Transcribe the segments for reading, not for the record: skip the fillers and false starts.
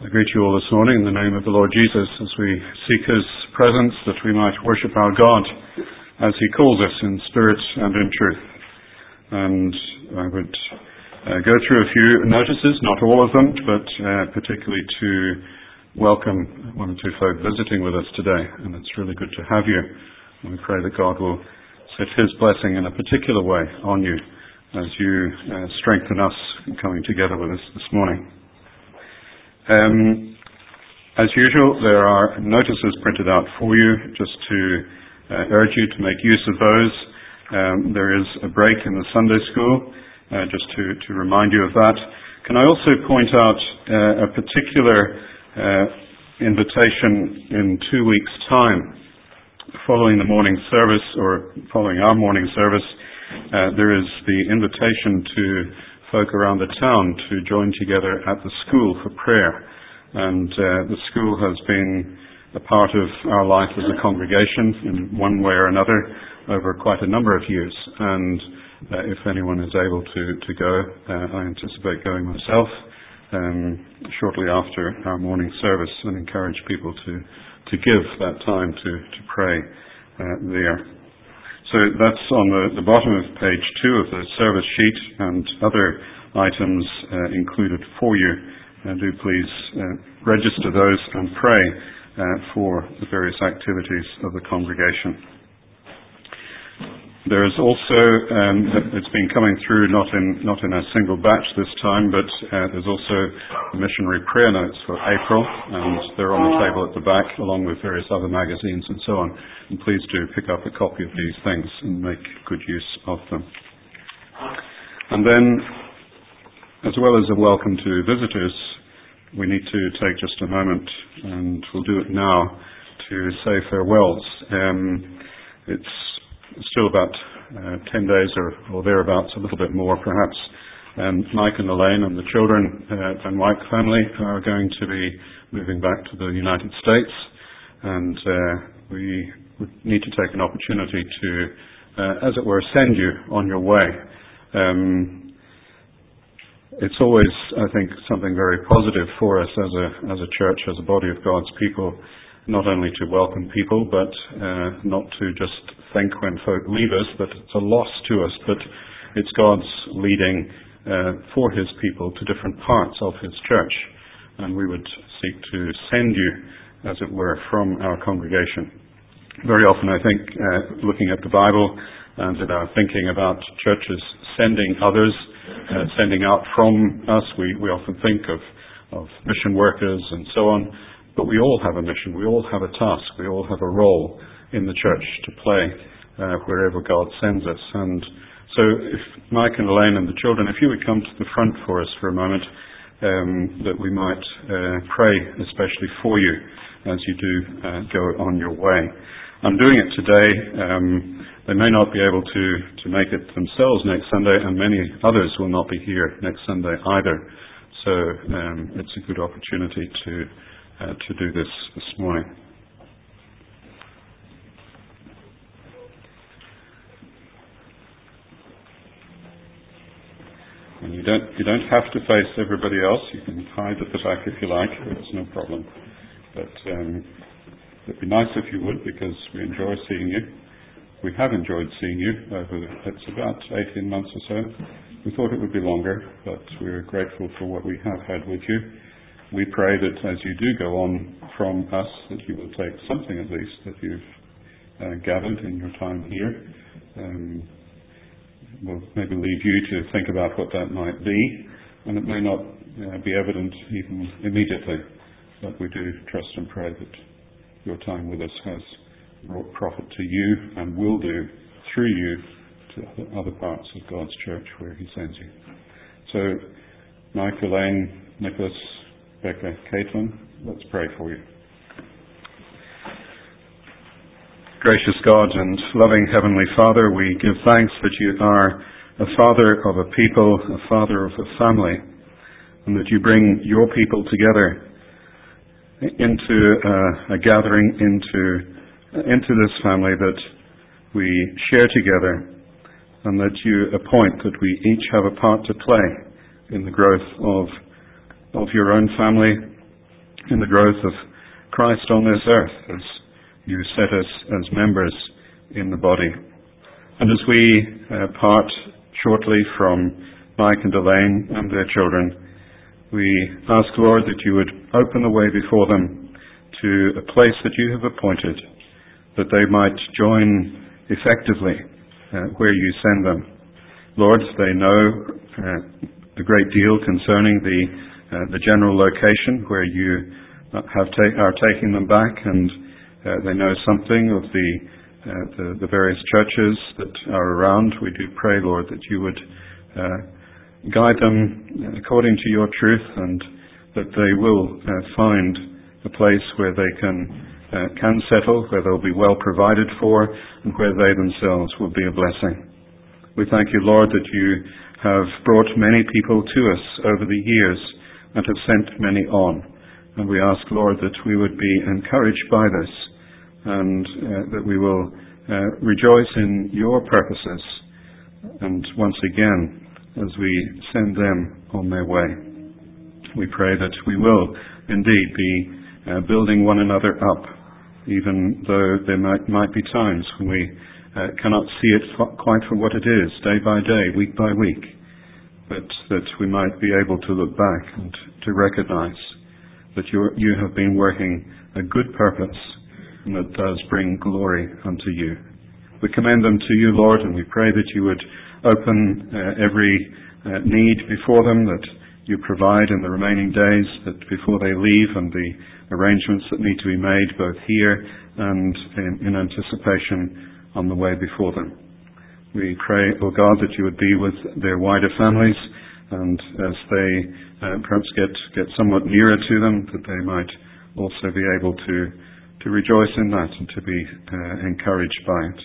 I greet you all this morning in the name of the Lord Jesus as we seek His presence, that we might worship our God as He calls us in spirit and in truth. And I would go through a few notices, not all of them, but particularly to welcome one or two folk visiting with us today. And it's really good to have you. And we pray that God will set His blessing in a particular way on you as you strengthen us in coming together with us this morning. As usual, there are notices printed out for you, just to urge you to make use of those. There is a break in the Sunday school, just to remind you of that. Can I also point out a particular invitation in 2 weeks' time? Following the morning service, or following our morning service, there is the invitation to folk around the town to join together at the school for prayer. And the school has been a part of our life as a congregation in one way or another over quite a number of years. And if anyone is able to go, I anticipate going myself shortly after our morning service, and encourage people to give that time to pray there. So that's on the bottom of page 2 of the service sheet, and other items included for you. Do please register those and pray for the various activities of the congregation. There is also, it's been coming through not in a single batch this time, but there's also missionary prayer notes for April, and they're on the table at the back, along with various other magazines and so on. And please do pick up a copy of these things and make good use of them. And then, as well as a welcome to visitors, we need to take just a moment, and we'll do it now, to say farewells. It's still about 10 days or thereabouts, a little bit more perhaps. Mike and Elaine and the children, Van Wyk family, are going to be moving back to the United States, and we need to take an opportunity to, as it were, send you on your way. It's always, I think, something very positive for us as a church, as a body of God's people, not only to welcome people, but not to just think when folk leave us that it's a loss to us, but it's God's leading for His people to different parts of His church. And we would seek to send you, as it were, from our congregation. Very often, I think, looking at the Bible and in our thinking about churches sending others, sending out from us, we often think of mission workers and so on, but we all have a mission, we all have a task, we all have a role in the church to play wherever God sends us. And so if Mike and Elaine and the children, if you would come to the front for us for a moment, that we might pray especially for you as you do go on your way. I'm doing it today. They may not be able to make it themselves next Sunday, and many others will not be here next Sunday either. So it's a good opportunity to do this morning. And you don't have to face everybody else. You can hide at the back if you like. It's no problem. But it'd be nice if you would, because we enjoy seeing you. We have enjoyed seeing you it's about 18 months or so. We thought it would be longer, but we're grateful for what we have had with you. We pray that as you do go on from us, that you will take something at least that you've gathered in your time here. We'll maybe leave you to think about what that might be, and it may not be evident even immediately, but we do trust and pray that your time with us has brought profit to you and will do through you to other parts of God's church where He sends you. So, Mike, Elaine, Nicholas, Becca, Caitlin, let's pray for you. Gracious God and loving Heavenly Father, we give thanks that you are a Father of a people, a Father of a family, and that you bring your people together into a gathering, into this family that we share together, and that you appoint that we each have a part to play in the growth of your own family, in the growth of Christ on this earth as you set us as members in the body. And as we part shortly from Mike and Elaine and their children, we ask, Lord, that you would open the way before them to a place that you have appointed, that they might join effectively where you send them. Lord, they know a great deal concerning the general location where you are taking them back, and they know something of the various churches that are around. We do pray, Lord, that you would guide them according to your truth, and that they will find a place where they can settle, where they'll be well provided for, and where they themselves will be a blessing. We thank you, Lord, that you have brought many people to us over the years and have sent many on. And we ask, Lord, that we would be encouraged by this, and that we will rejoice in your purposes. And once again, as we send them on their way, we pray that we will indeed be building one another up, even though there might be times when we cannot see it quite for what it is, day by day, week by week, but that we might be able to look back and to recognize that you have been working a good purpose, and that does bring glory unto you. We commend them to you, Lord, and we pray that you would open every need before them, that you provide in the remaining days, that before they leave, and the arrangements that need to be made both here and in anticipation on the way before them. We pray, O God, that you would be with their wider families, and as they perhaps get somewhat nearer to them, that they might also be able to rejoice in that and to be encouraged by it.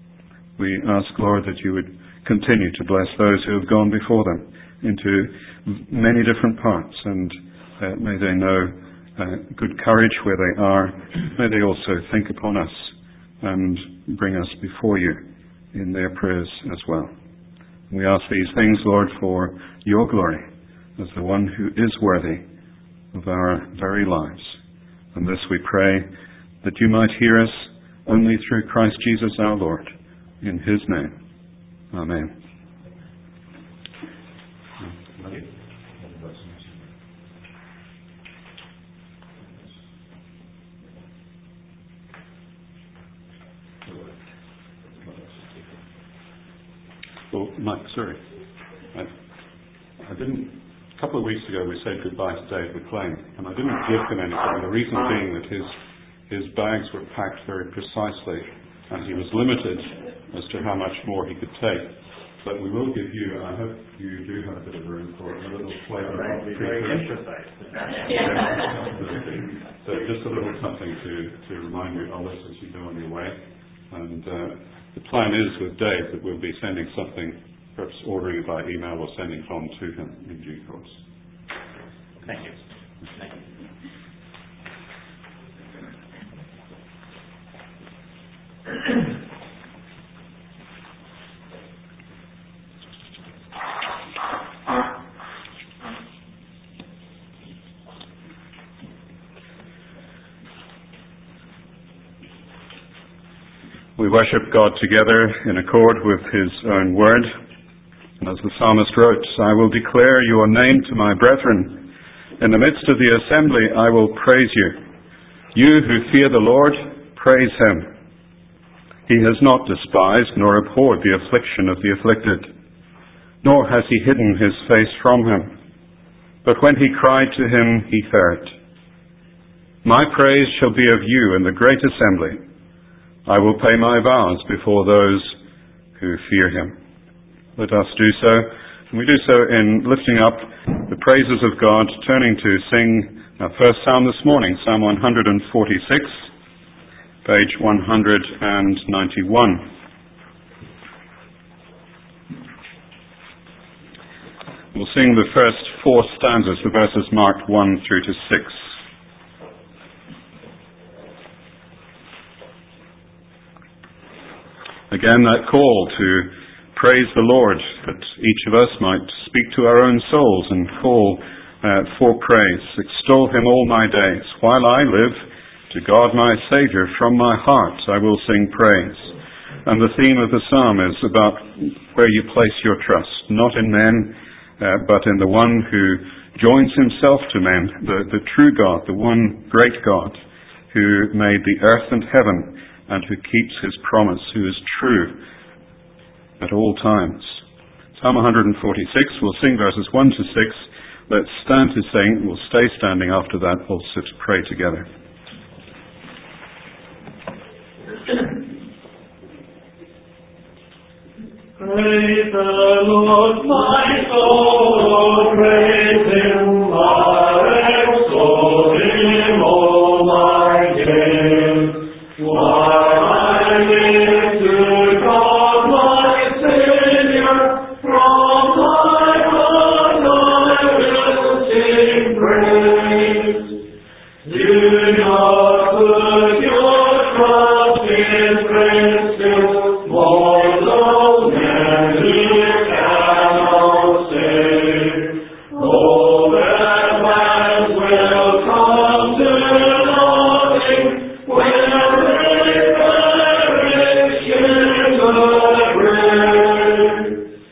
We ask, Lord, that you would continue to bless those who have gone before them into many different parts, and may they know good courage where they are. May they also think upon us and bring us before you in their prayers as well. We ask these things, Lord, for your glory as the one who is worthy of our very lives. And this we pray that you might hear us only through Christ Jesus our Lord. In his name. Amen. Well, Mike, sorry. I didn't. A couple of weeks ago we said goodbye to Dave McLean, and I didn't give him anything. The reason being that his bags were packed very precisely, and he was limited as to how much more he could take. But we will give you, I hope you do have a bit of room for a little flavor. Very emphasized. So just a little something to remind you of this as you go on your way. And the plan is with Dave that we'll be sending something, perhaps ordering it by email or sending it on to him in due course. Thank you. Thank you. We worship God together in accord with his own word. And as the psalmist wrote, I will declare your name to my brethren. In the midst of the assembly I will praise you. You who fear the Lord, praise him. He has not despised nor abhorred the affliction of the afflicted, nor has he hidden his face from him. But when he cried to him, he heard. My praise shall be of you in the great assembly. I will pay my vows before those who fear him. Let us do so. And we do so in lifting up the praises of God, turning to sing our first psalm this morning, Psalm 146, page 191. We'll sing the first four stanzas, the verses marked 1 through to 6. Again, that call to praise the Lord, that each of us might speak to our own souls and call for praise. Extol him all my days. While I live, to God my Saviour, from my heart I will sing praise. And the theme of the psalm is about where you place your trust, not in men, but in the one who joins himself to men, the true God, the one great God, who made the earth and heaven, and who keeps his promise, who is true at all times. Psalm 146, we'll sing verses 1 to 6. Let's stand to sing. We'll stay standing after that, also to pray together. Praise the Lord, my soul, praise him, extol him, all my days. While I live, to God my Saviour, from my heart I will sing praise. Do not put your trust in princes, mortal men who cannot save. All their plans will come to nothing when they perish in the grave.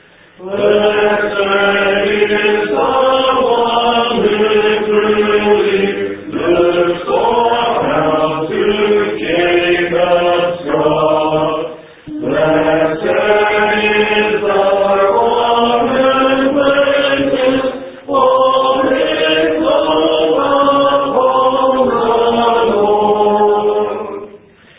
Blessed is the one who truly looks for help to Jacob's God. Blessed is the one who places all his hope upon the Lord.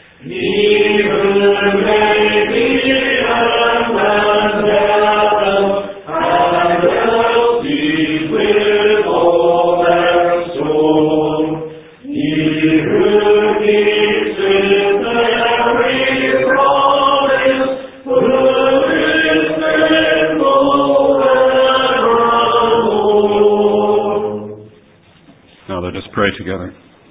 Even maybe earth and heaven, and earth deep with all their soul. He who keeps his very promise, who is faithful evermore. Now let us pray together.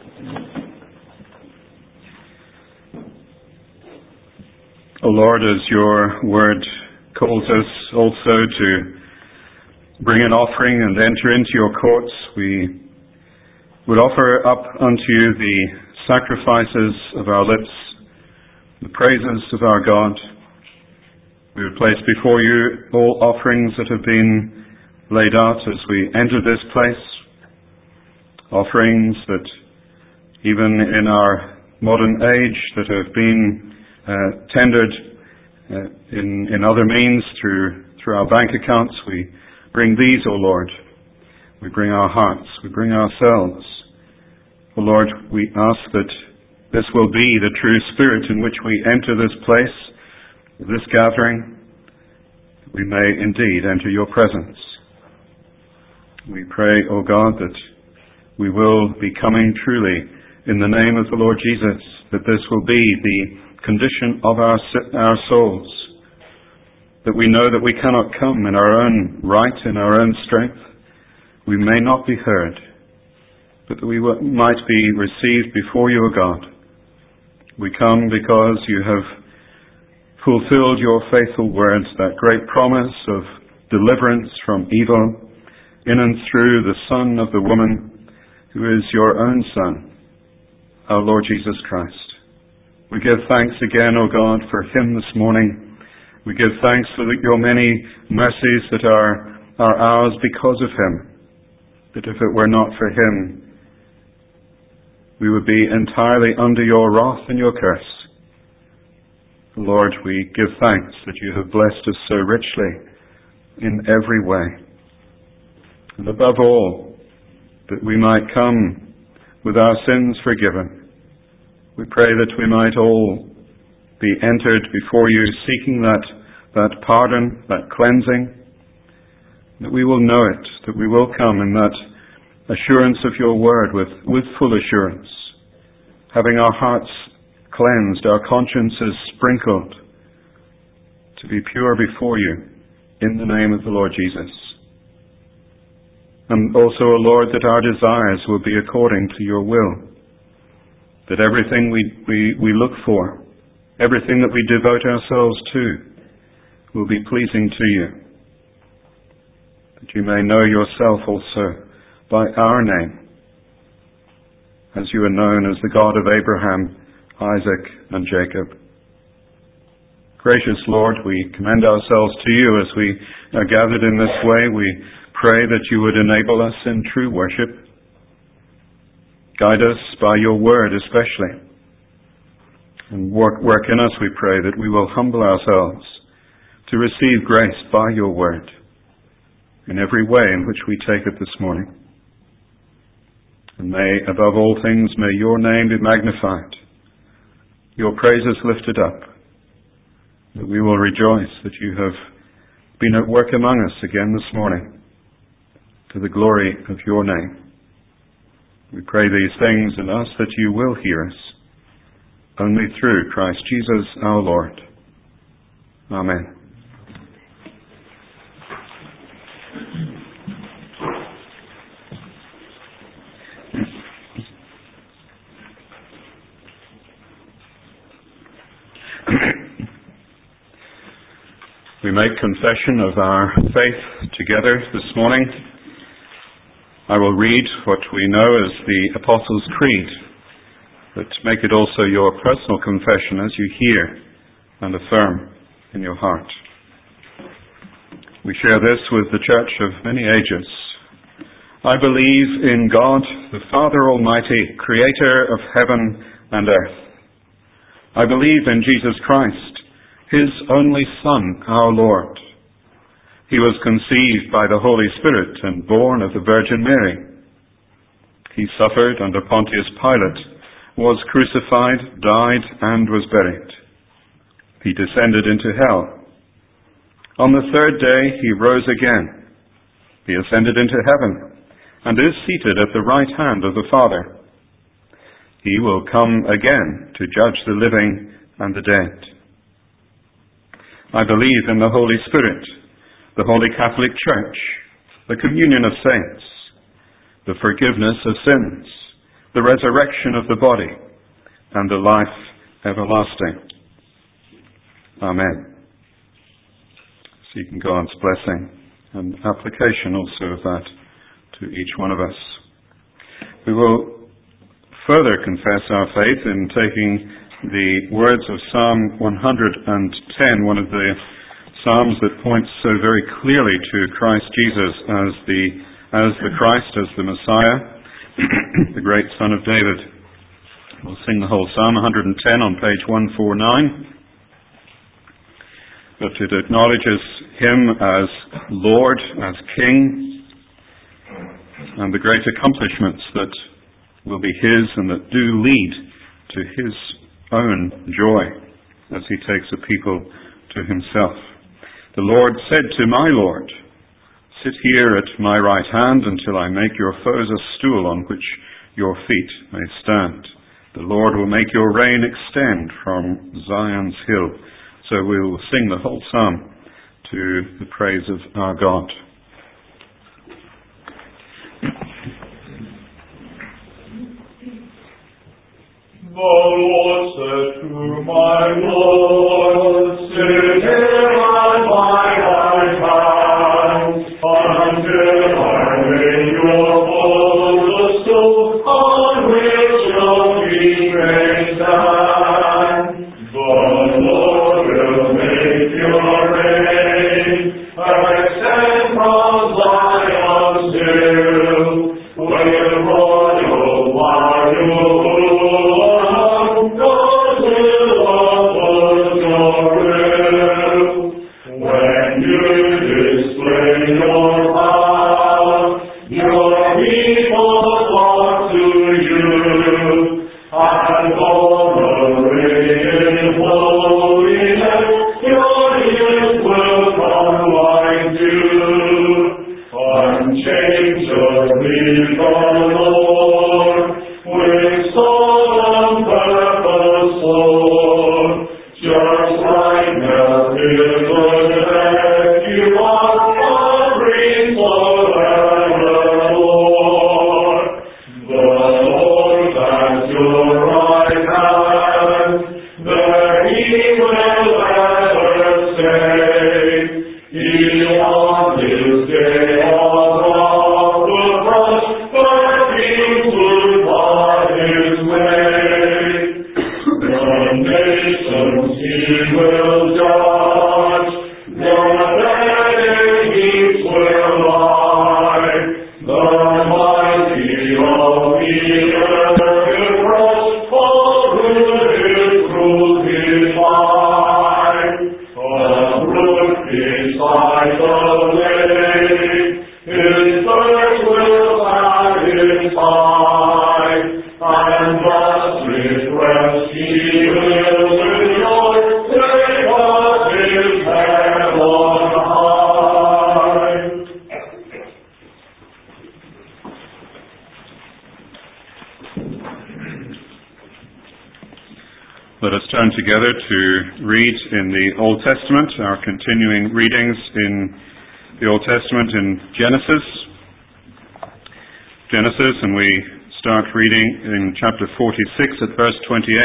O Lord, as your word calls us also to bring an offering and enter into your courts, we would offer up unto you the sacrifices of our lips, the praises of our God. We would place before you all offerings that have been laid out as we enter this place, offerings that even in our modern age that have been tendered in other means through our bank accounts. We bring these, O Lord. We bring our hearts. We bring ourselves. O Lord, we ask that this will be the true spirit in which we enter this place, this gathering. We may indeed enter your presence. We pray, O God, that we will be coming truly in the name of the Lord Jesus, that this will be the condition of our souls, that we know that we cannot come in our own right, in our own strength. We may not be heard, but that we might be received before you, O God. We come because you have fulfilled your faithful words, that great promise of deliverance from evil in and through the Son of the woman, who is your own Son, our Lord Jesus Christ. We give thanks again, O God, for him this morning. We give thanks for your many mercies that are ours because of him. That if it were not for him, we would be entirely under your wrath and your curse. Lord, we give thanks that you have blessed us so richly in every way. And above all, that we might come with our sins forgiven. We pray that we might all be entered before you, seeking that pardon, that cleansing, that we will know it, that we will come in that assurance of your word with full assurance, having our hearts cleansed, our consciences sprinkled, to be pure before you, in the name of the Lord Jesus. And also, O Lord, that our desires will be according to your will, that everything we look for, everything that we devote ourselves to, will be pleasing to you, that you may know yourself also by our name, as you are known as the God of Abraham, Isaac, and Jacob. Gracious Lord, we commend ourselves to you as we are gathered in this way. We pray that you would enable us in true worship. Guide us by your word especially. And work in us, we pray, that we will humble ourselves to receive grace by your word in every way in which we take it this morning. And may, above all things, may your name be magnified, your praises lifted up, that we will rejoice that you have been at work among us again this morning, to the glory of your name. We pray these things and ask that you will hear us, only through Christ Jesus our Lord. Amen. We make confession of our faith together this morning. I will read what we know as the Apostles' Creed, but make it also your personal confession as you hear and affirm in your heart. We share this with the Church of many ages. I believe in God, the Father Almighty, creator of heaven and earth. I believe in Jesus Christ, his only Son, our Lord. He was conceived by the Holy Spirit and born of the Virgin Mary. He suffered under Pontius Pilate, was crucified, died, and was buried. He descended into hell. On the third day he rose again. He ascended into heaven and is seated at the right hand of the Father. He will come again to judge the living and the dead. I believe in the Holy Spirit, the Holy Catholic Church, the communion of saints, the forgiveness of sins, the resurrection of the body, and the life everlasting. Amen. Seeking God's blessing and application also of that to each one of us. We will further confess our faith in taking the words of Psalm 110, one of the Psalms that points so very clearly to Christ Jesus as the Christ, as the Messiah, the great Son of David. We'll sing the whole Psalm 110 on page 149. But it acknowledges him as Lord, as King, and the great accomplishments that will be his and that do lead to his own joy as he takes a people to himself. The Lord said to my Lord, sit here at my right hand until I make your foes a stool on which your feet may stand. The Lord will make your reign extend from Zion's hill. So we will sing the whole psalm to the praise of our God. The Lord said to my Lord, sit here at my right hand, until I make your foes a stool on which your feet may stand. The Lord will make your reign extend from Zion's hill, with royal Let us turn together to read in the Old Testament, our continuing readings in the Old Testament in Genesis, and we start reading in chapter 46 at verse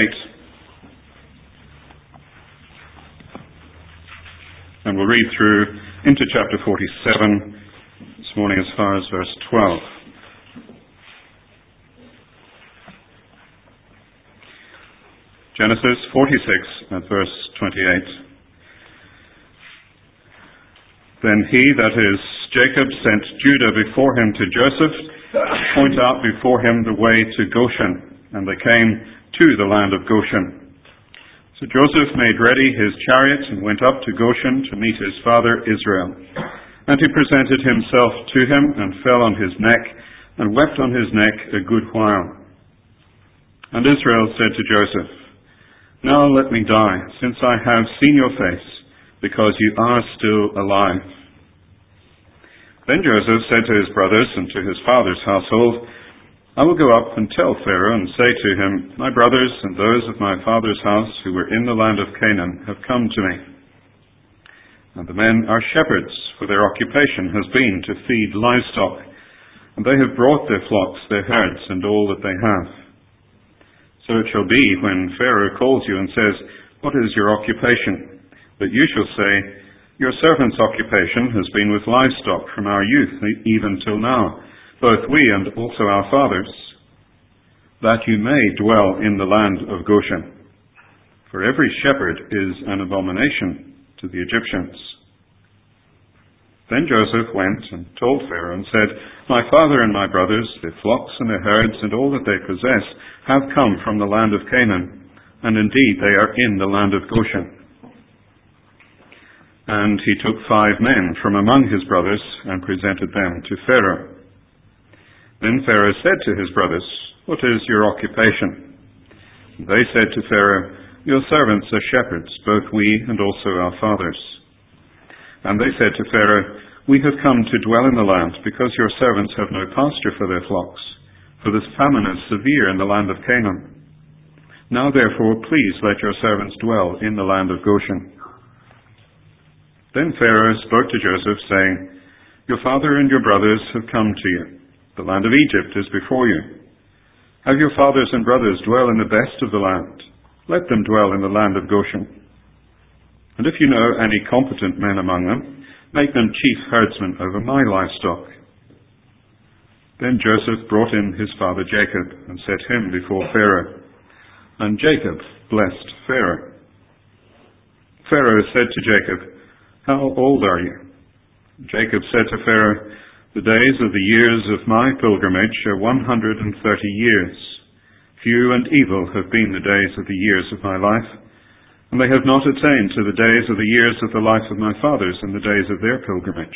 28. And we'll read through into chapter 47 this morning as far as verse 12. Genesis 46 at verse 28. Then he, that is Jacob, sent Judah before him to Joseph, to point out before him the way to Goshen. And they came to the land of Goshen. So Joseph made ready his chariot and went up to Goshen to meet his father Israel. And he presented himself to him and fell on his neck and wept on his neck a good while. And Israel said to Joseph, Now let me die, since I have seen your face, because you are still alive. Then Joseph said to his brothers and to his father's household, I will go up and tell Pharaoh and say to him, My brothers and those of my father's house who were in the land of Canaan have come to me. And the men are shepherds, for their occupation has been to feed livestock, and they have brought their flocks, their herds, and all that they have. So it shall be when Pharaoh calls you and says, What is your occupation? That you shall say, Your servant's occupation has been with livestock from our youth even till now, both we and also our fathers, that you may dwell in the land of Goshen. For every shepherd is an abomination to the Egyptians. Then Joseph went and told Pharaoh and said, My father and my brothers, their flocks and their herds and all that they possess, have come from the land of Canaan, and indeed they are in the land of Goshen. And he took 5 men from among his brothers and presented them to Pharaoh. Then Pharaoh said to his brothers, What is your occupation? And they said to Pharaoh, Your servants are shepherds, both we and also our fathers. And they said to Pharaoh, We have come to dwell in the land, because your servants have no pasture for their flocks, for this famine is severe in the land of Canaan. Now therefore, please let your servants dwell in the land of Goshen. Then Pharaoh spoke to Joseph, saying, Your father and your brothers have come to you. The land of Egypt is before you. Have your fathers and brothers dwell in the best of the land. Let them dwell in the land of Goshen. And if you know any competent men among them, make them chief herdsmen over my livestock. Then Joseph brought in his father Jacob and set him before Pharaoh. And Jacob blessed Pharaoh. Pharaoh said to Jacob, How old are you? Jacob said to Pharaoh, The days of the years of my pilgrimage are 130 years. Few and evil have been the days of the years of my life, and they have not attained to the days of the years of the life of my fathers in the days of their pilgrimage.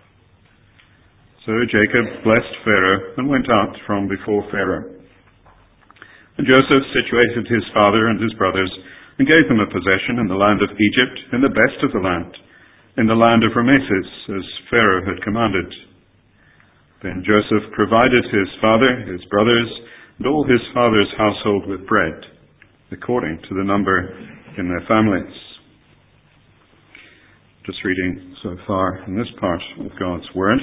So Jacob blessed Pharaoh and went out from before Pharaoh. And Joseph situated his father and his brothers and gave them a possession in the land of Egypt, in the best of the land, in the land of Rameses, as Pharaoh had commanded. Then Joseph provided his father, his brothers, and all his father's household with bread, according to the number in their families. Just reading so far in this part of God's Word.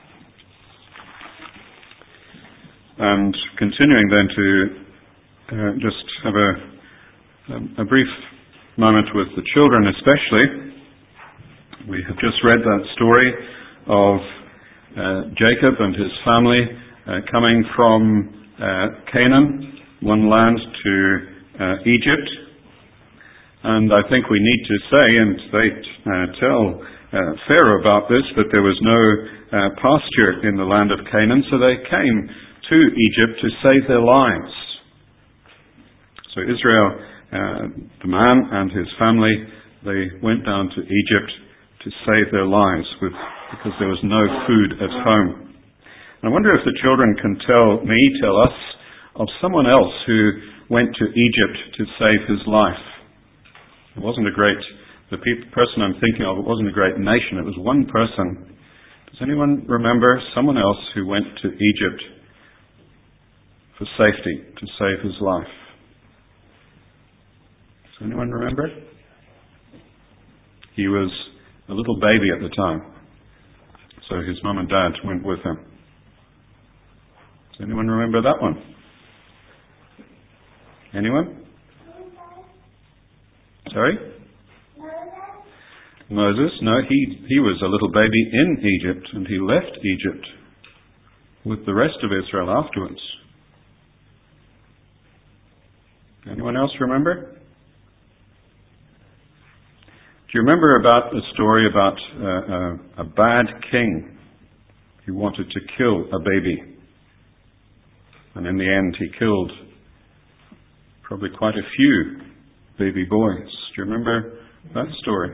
And continuing then to just have a brief moment with the children especially. We have just read that story of Jacob and his family coming from Canaan, one land, to Egypt. And I think we need to say, and they tell Pharaoh about this, that there was no pasture in the land of Canaan, so they came to Egypt to save their lives. So Israel, the man and his family, they went down to Egypt to save their lives because there was no food at home. And I wonder if the children can tell us of someone else who went to Egypt to save his life. It wasn't the person I'm thinking of, it wasn't a great nation, it was one person. Does anyone remember someone else who went to Egypt for safety, to save his life? Does anyone remember? He was a little baby at the time, so his mum and dad went with him. Does anyone remember that one? Anyone? Sorry? Moses? No, he was a little baby in Egypt, and he left Egypt with the rest of Israel afterwards. Anyone else remember? Do you remember about the story about a bad king who wanted to kill a baby? And in the end he killed probably quite a few baby boys. Do you remember that story?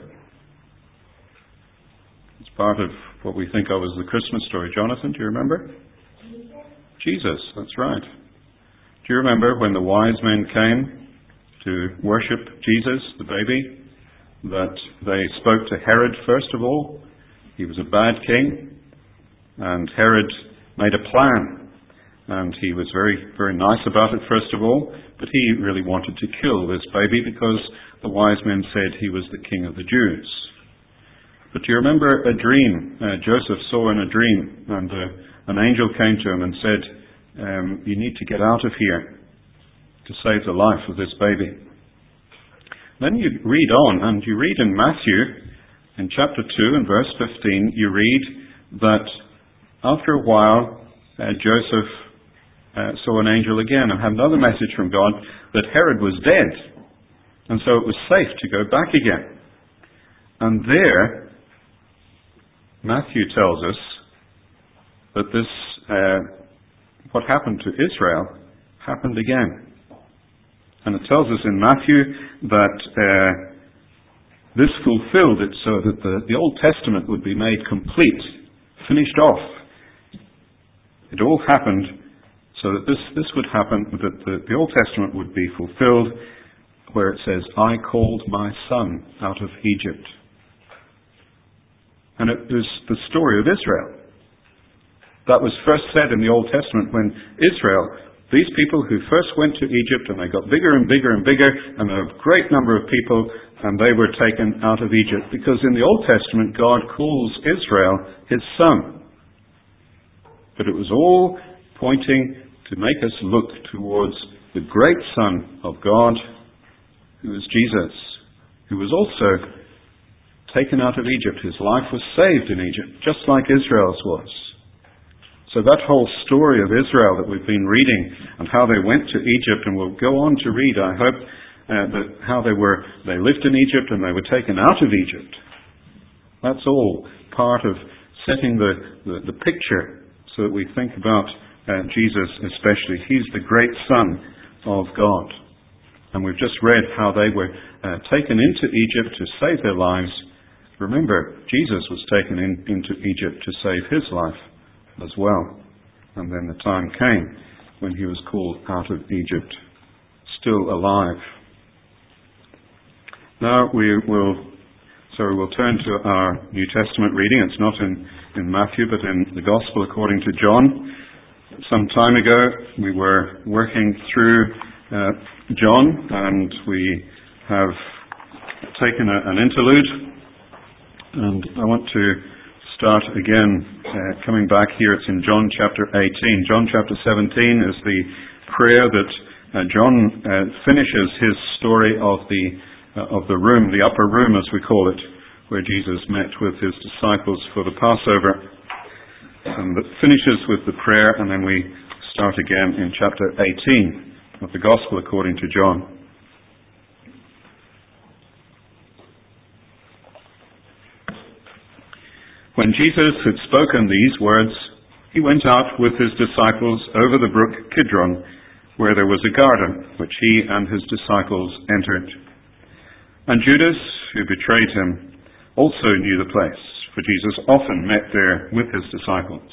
It's part of what we think of as the Christmas story. Jonathan, do you remember? Jesus, that's right. Do you remember when the wise men came to worship Jesus, the baby, that they spoke to Herod first of all? He was a bad king, and Herod made a plan, and he was very, very nice about it first of all, but he really wanted to kill this baby because the wise men said he was the king of the Jews. But do you remember a dream? Joseph saw in a dream, and an angel came to him and said, you need to get out of here to save the life of this baby. Then you read on, and you read in Matthew, in chapter 2 and verse 15, you read that after a while, Joseph saw an angel again and had another message from God that Herod was dead. And so it was safe to go back again. And there, Matthew tells us that this, what happened to Israel, happened again. And it tells us in Matthew that this fulfilled it so that the Old Testament would be made complete, finished off. It all happened so that this would happen, that the Old Testament would be fulfilled, where it says, I called my son out of Egypt. And it was the story of Israel. That was first said in the Old Testament when Israel, these people who first went to Egypt, and they got bigger and bigger and bigger, and a great number of people, and they were taken out of Egypt. Because in the Old Testament, God calls Israel his son. But it was all pointing to make us look towards the great Son of God, who is Jesus, who was also taken out of Egypt. His life was saved in Egypt, just like Israel's was. So that whole story of Israel that we've been reading, and how they went to Egypt, and we'll go on to read, I hope, that how they lived in Egypt and they were taken out of Egypt. That's all part of setting the picture so that we think about Jesus especially. He's the great Son of God. And we've just read how they were taken into Egypt to save their lives. Remember, Jesus was taken into Egypt to save his life as well. And then the time came when he was called out of Egypt, still alive. Now we'll turn to our New Testament reading. It's not in Matthew, but in the Gospel according to John. Some time ago, we were working through John, and we have taken an interlude, and I want to start again, coming back here. It's in John chapter 18. John chapter 17 is the prayer that John finishes his story of the room, the upper room as we call it, where Jesus met with his disciples for the Passover. And it finishes with the prayer, and then we start again in chapter 18 of the Gospel according to John. When Jesus had spoken these words, he went out with his disciples over the brook Kidron, where there was a garden, which he and his disciples entered. And Judas, who betrayed him, also knew the place, for Jesus often met there with his disciples.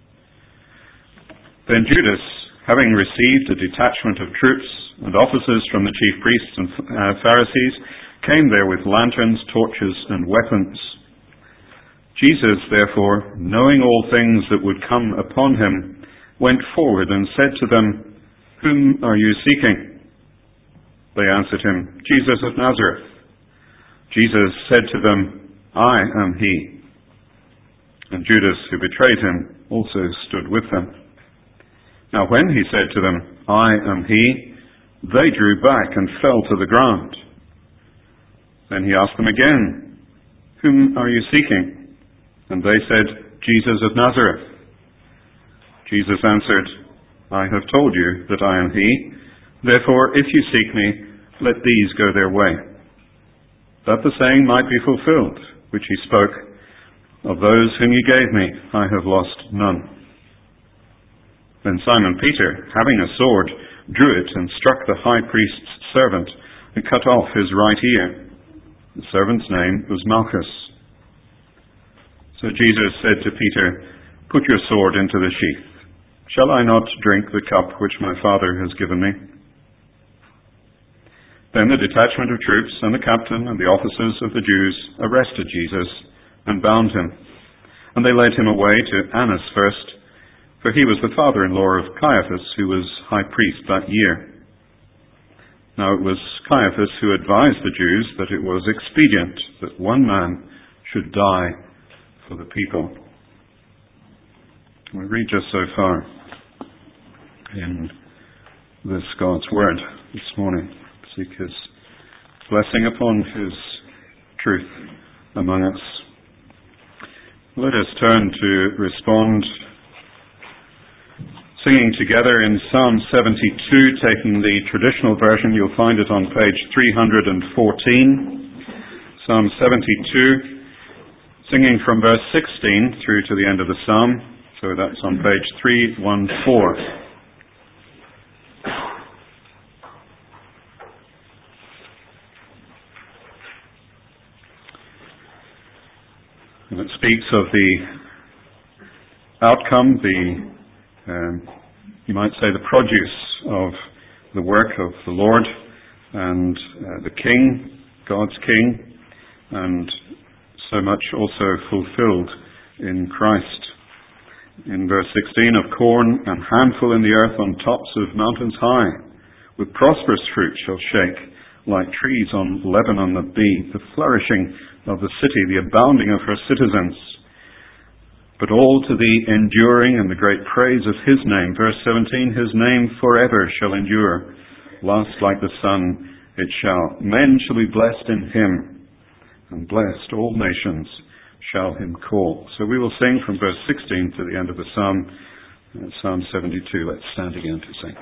Then Judas, having received a detachment of troops and officers from the chief priests and Pharisees, came there with lanterns, torches, and weapons. Jesus, therefore, knowing all things that would come upon him, went forward and said to them, "Whom are you seeking?" They answered him, "Jesus of Nazareth." Jesus said to them, "I am he." And Judas, who betrayed him, also stood with them. Now when he said to them, "I am he," they drew back and fell to the ground. Then he asked them again, "Whom are you seeking?" And they said, "Jesus of Nazareth." Jesus answered, "I have told you that I am he. Therefore, if you seek me, let these go their way." That the saying might be fulfilled, which he spoke, "Of those whom you gave me, I have lost none." Then Simon Peter, having a sword, drew it and struck the high priest's servant and cut off his right ear. The servant's name was Malchus. So Jesus said to Peter, "Put your sword into the sheath. Shall I not drink the cup which my Father has given me?" Then the detachment of troops and the captain and the officers of the Jews arrested Jesus and bound him. And they led him away to Annas first, for he was the father-in-law of Caiaphas, who was high priest that year. Now it was Caiaphas who advised the Jews that it was expedient that one man should die for the people. We read just so far in this God's Word this morning. Seek His blessing upon His truth among us. Let us turn to respond, singing together in Psalm 72, taking the traditional version. You'll find it on page 314. Psalm 72, singing from verse 16 through to the end of the psalm. So that's on page 314. And it speaks of the outcome, you might say the produce of the work of the Lord and the King, God's King, and so much also fulfilled in Christ. In verse 16, "Of corn and handful in the earth on tops of mountains high, with prosperous fruit shall shake, like trees on Lebanon that be, the flourishing of the city, the abounding of her citizens. But all to the enduring and the great praise of His name." Verse 17, "His name forever shall endure. Last like the sun it shall. Men shall be blessed in Him, and blessed all nations shall Him call." So we will sing from verse 16 to the end of the psalm, Psalm 72. Let's stand again to sing.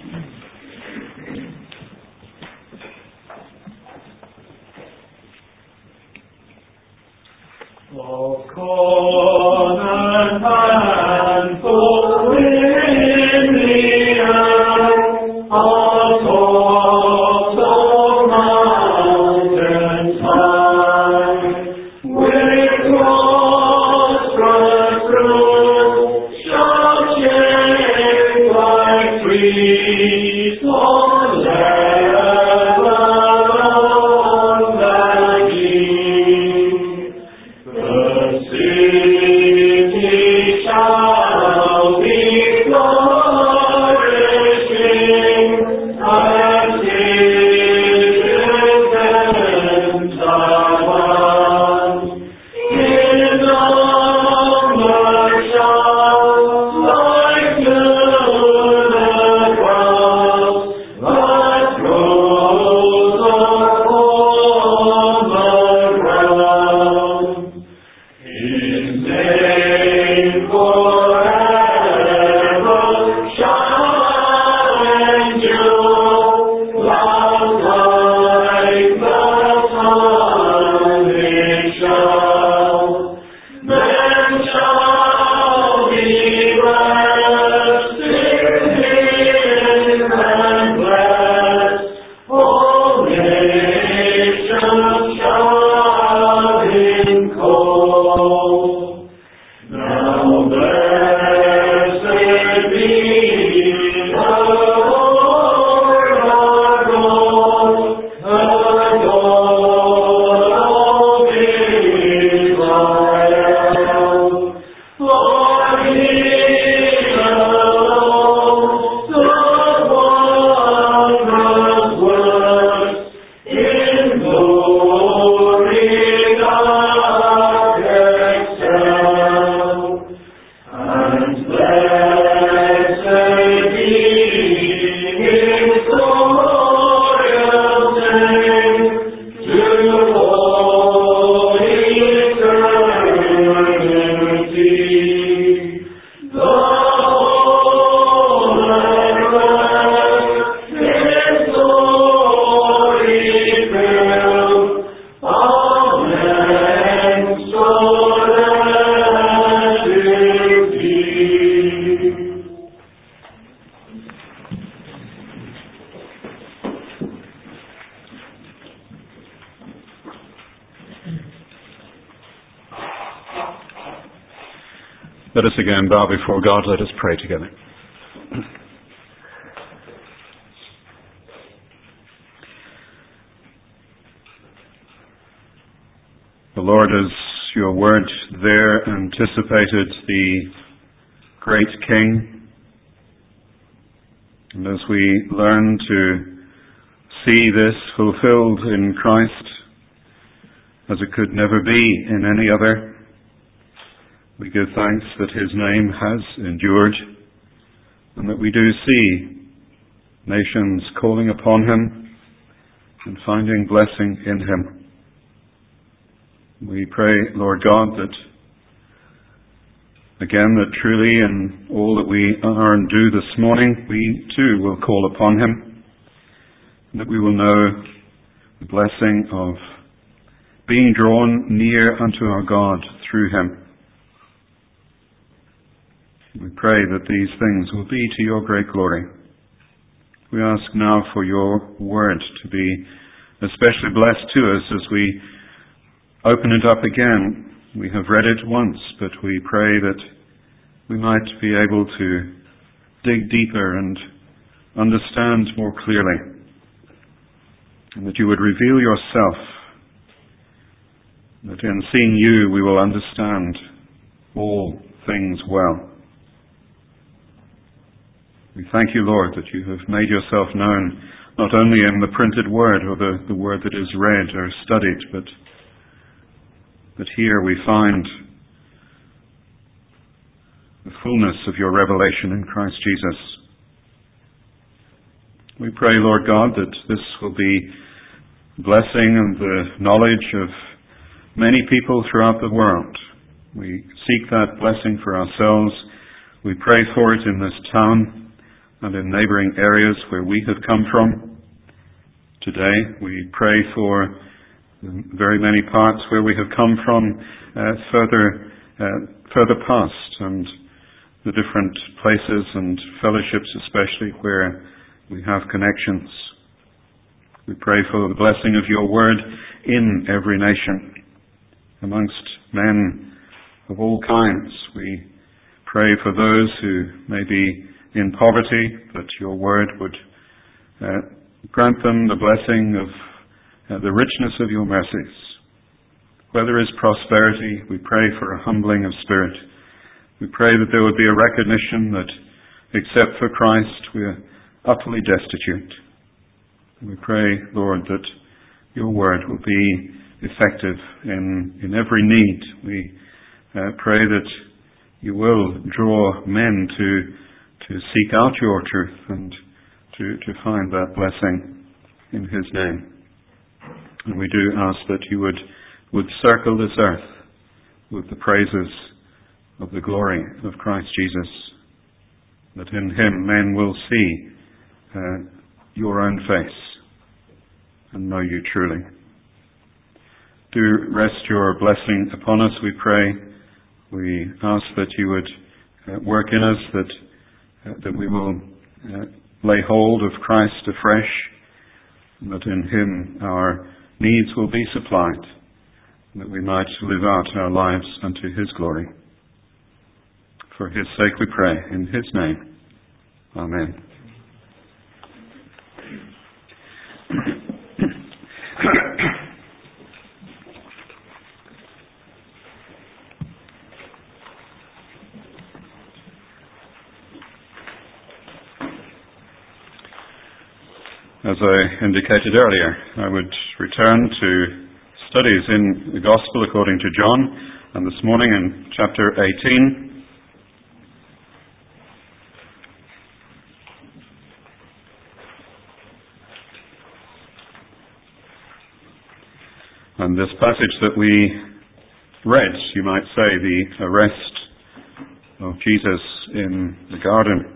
Of corn and handful in the earth, on tops of mountains high, with prosperous fruit shall shake like trees on Lebanon that be. The city shall be flourishing, and citizens abound. In number shall like to the cross, but Let us again bow before God. Let us pray together. The Lord, as your word there anticipated the great King, and as we learn to see this fulfilled in Christ as it could never be in any other, we give thanks that his name has endured and that we do see nations calling upon him and finding blessing in him. We pray, Lord God, that again, that truly in all that we are and do this morning, we too will call upon him, and that we will know the blessing of being drawn near unto our God through him. We pray that these things will be to your great glory. We ask now for your word to be especially blessed to us as we open it up again. We have read it once, but we pray that we might be able to dig deeper and understand more clearly, and that you would reveal yourself, that in seeing you we will understand all things well. We thank you, Lord, that you have made yourself known not only in the printed word or the word that is read or studied, but that here we find the fullness of your revelation in Christ Jesus. We pray, Lord God, that this will be blessing and the knowledge of many people throughout the world. We seek that blessing for ourselves. We pray for it in this town and in neighboring areas where we have come from. Today we pray for the very many parts where we have come from further past, and the different places and fellowships especially where we have connections. We pray for the blessing of your word in every nation, amongst men of all kinds. We pray for those who may be in poverty, that your word would grant them the blessing of the richness of your mercies. Where there is prosperity, we pray for a humbling of spirit. We pray that there would be a recognition that except for Christ we are utterly destitute. We pray, Lord, that your word will be effective in every need. We pray that you will draw men to seek out your truth and to find that blessing in his name. And we do ask that you would circle this earth with the praises of the glory of Christ Jesus, that in him men will see your own face and know you truly. Do rest your blessing upon us, we pray. We ask that you would work in us, that we will lay hold of Christ afresh, and that in him our needs will be supplied, and that we might live out our lives unto his glory. For his sake we pray, in his name. Amen. As I indicated earlier, I would return to studies in the Gospel according to John, and this morning in chapter 18. And this passage that we read, you might say, the arrest of Jesus in the garden.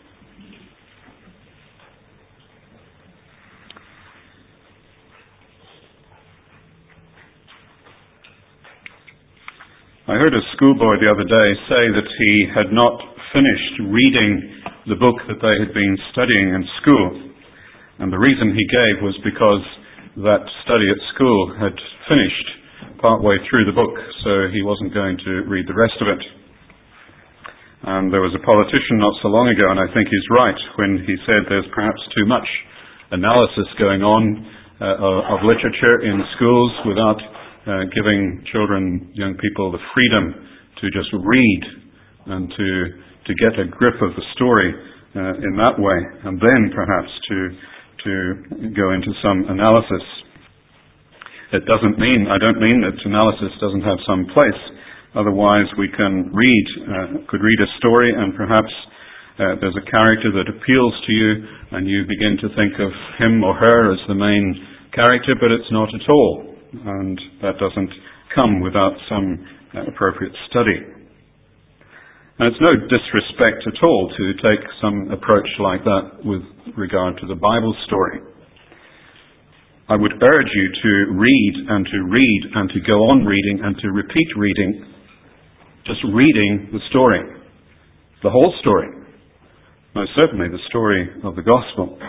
I heard a schoolboy the other day say that he had not finished reading the book that they had been studying in school. And the reason he gave was because that study at school had finished partway through the book, so he wasn't going to read the rest of it. And there was a politician not so long ago, and I think he's right, when he said there's perhaps too much analysis going on of literature in schools without giving children, young people, the freedom to just read and to get a grip of the story in that way, and then perhaps to go into some analysis. I don't mean that analysis doesn't have some place. Otherwise, we could read a story, and perhaps there's a character that appeals to you, and you begin to think of him or her as the main character, but it's not at all. And that doesn't come without some appropriate study. And it's no disrespect at all to take some approach like that with regard to the Bible story. I would urge you to read and to go on reading and to repeat reading, just reading the story, the whole story, most certainly the story of the Gospel.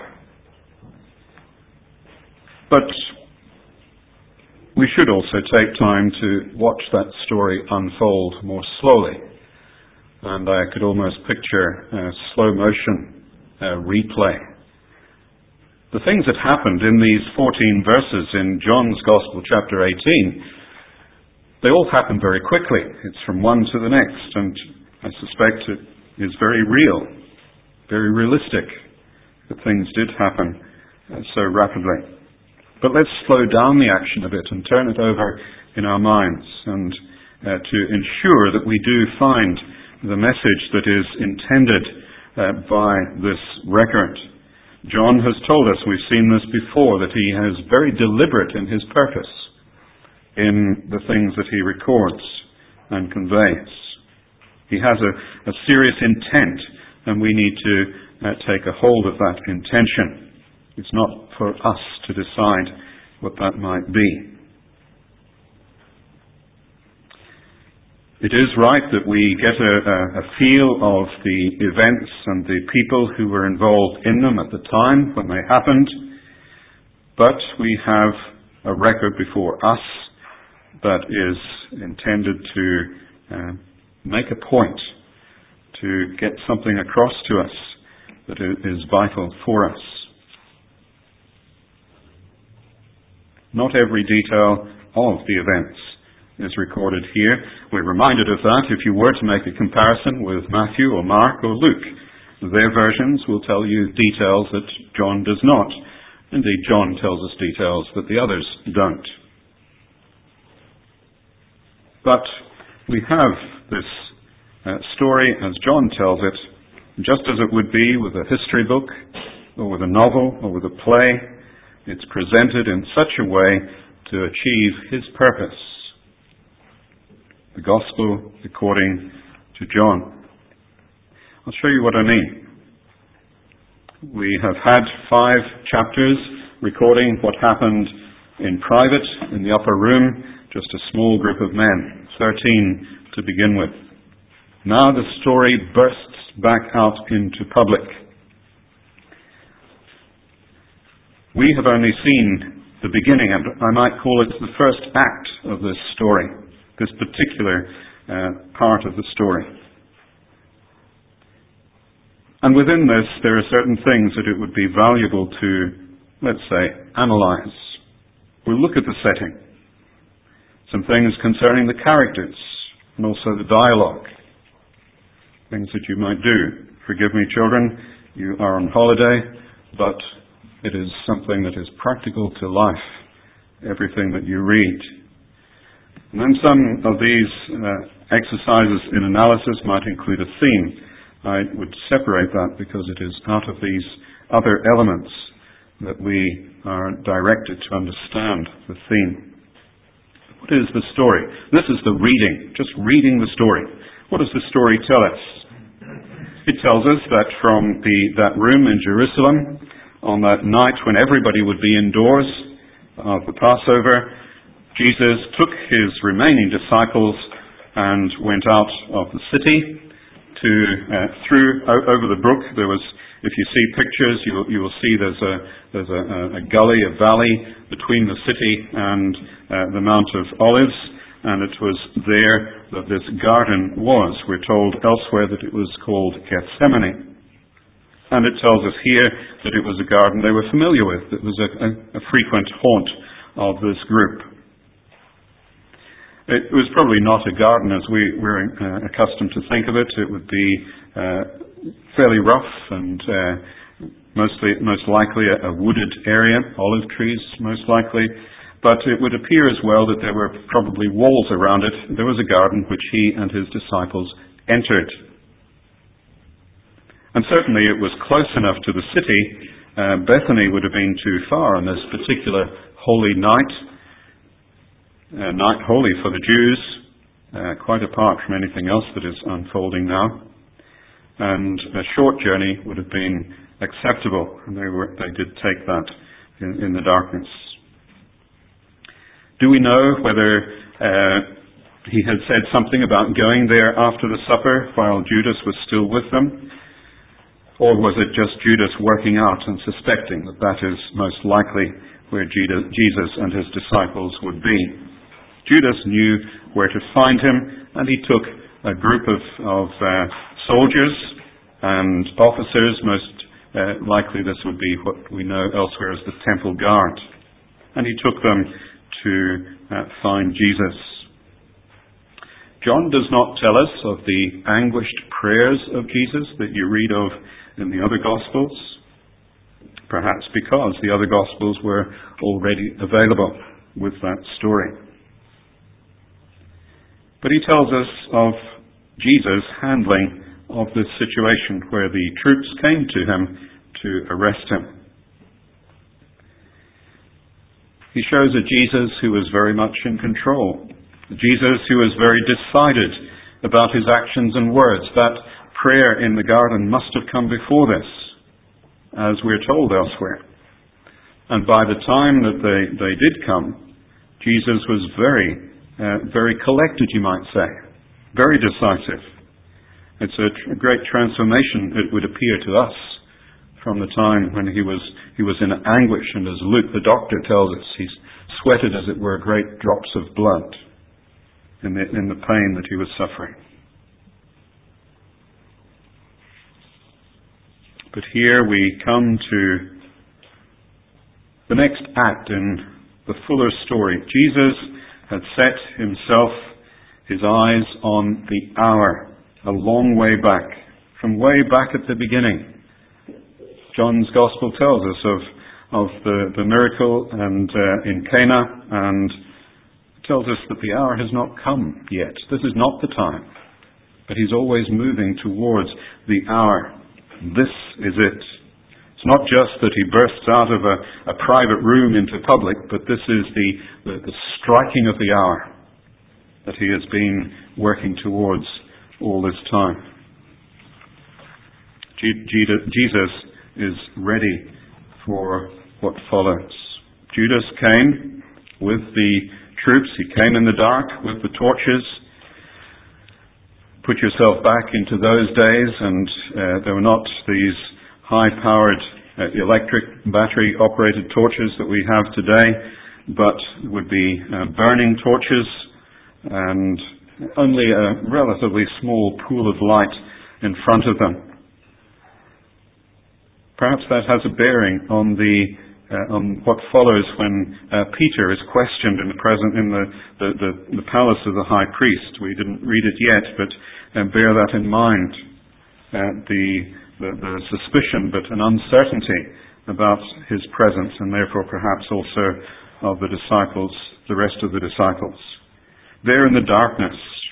But we should also take time to watch that story unfold more slowly. And I could almost picture a slow motion replay. The things that happened in these 14 verses in John's Gospel, chapter 18, they all happen very quickly. It's from one to the next, and I suspect it is very real, very realistic that things did happen so rapidly. But let's slow down the action a bit and turn it over in our minds, and to ensure that we do find the message that is intended by this record. John has told us, we've seen this before, that he is very deliberate in his purpose in the things that he records and conveys. He has a serious intent, and we need to take a hold of that intention. It's not for us to decide what that might be. It is right that we get a feel of the events and the people who were involved in them at the time when they happened, but we have a record before us that is intended to make a point, to get something across to us that is vital for us. Not every detail of the events is recorded here. We're reminded of that if you were to make a comparison with Matthew or Mark or Luke. Their versions will tell you details that John does not. Indeed, John tells us details that the others don't. But we have this story as John tells it, just as it would be with a history book or with a novel or with a play. It's presented in such a way to achieve his purpose. The Gospel according to John. I'll show you what I mean. We have had 5 chapters recording what happened in private, in the upper room, just a small group of men, 13 to begin with. Now the story bursts back out into public. We have only seen the beginning, and I might call it the first act of this story, this particular part of the story. And within this, there are certain things that it would be valuable to, let's say, analyze. We'll look at the setting. Some things concerning the characters, and also the dialogue. Things that you might do. Forgive me, children, you are on holiday, but it is something that is practical to life, everything that you read. And then some of these exercises in analysis might include a theme. I would separate that because it is out of these other elements that we are directed to understand the theme. What is the story? This is the reading, just reading the story. What does the story tell us? It tells us that from that room in Jerusalem, on that night when everybody would be indoors of the Passover, Jesus took his remaining disciples and went out of the city through over the brook. There was, if you see pictures, you will see there's a gully, a valley between the city and the Mount of Olives, and it was there that this garden was. We're told elsewhere that it was called Gethsemane. And it tells us here that it was a garden they were familiar with. It was a frequent haunt of this group. It was probably not a garden as we're accustomed to think of it. It would be fairly rough and most likely a wooded area, olive trees most likely. But it would appear as well that there were probably walls around it. There was a garden which he and his disciples entered. And certainly it was close enough to the city. Bethany would have been too far on this particular holy night. Night holy for the Jews, quite apart from anything else that is unfolding now. And a short journey would have been acceptable, and they did take that in the darkness. Do we know whether he had said something about going there after the supper while Judas was still with them? Or was it just Judas working out and suspecting that that is most likely where Jesus and his disciples would be? Judas knew where to find him, and he took a group of soldiers and officers. Most likely this would be what we know elsewhere as the temple guard. And he took them to find Jesus. John does not tell us of the anguished prayers of Jesus that you read of in the other Gospels, perhaps because the other Gospels were already available with that story. But he tells us of Jesus' handling of this situation where the troops came to him to arrest him. He shows a Jesus who was very much in control, a Jesus who was very decided about his actions and words. That prayer in the garden must have come before this, as we're told elsewhere. And by the time that they did come, Jesus was very collected, you might say, very decisive. It's a great transformation, it would appear to us, from the time when he was in anguish, and as Luke the doctor tells us, he sweated, as it were, great drops of blood in the pain that he was suffering. But here we come to the next act in the fuller story. Jesus had set himself, his eyes on the hour, a long way back, from way back at the beginning. John's Gospel tells us of the miracle and in Cana, and tells us that the hour has not come yet. This is not the time. But he's always moving towards the hour. This is it. It's not just that he bursts out of a private room into public, but this is the striking of the hour that he has been working towards all this time. Jesus is ready for what follows. Judas came with the troops. He came in the dark with the torches. Put yourself back into those days, and there were not these high-powered electric battery-operated torches that we have today, but would be burning torches and only a relatively small pool of light in front of them. Perhaps that has a bearing on what follows when Peter is questioned in the palace of the high priest. We didn't read it yet, but bear that in mind. The suspicion, but an uncertainty about his presence, and therefore perhaps also of the disciples, the rest of the disciples. There in the darkness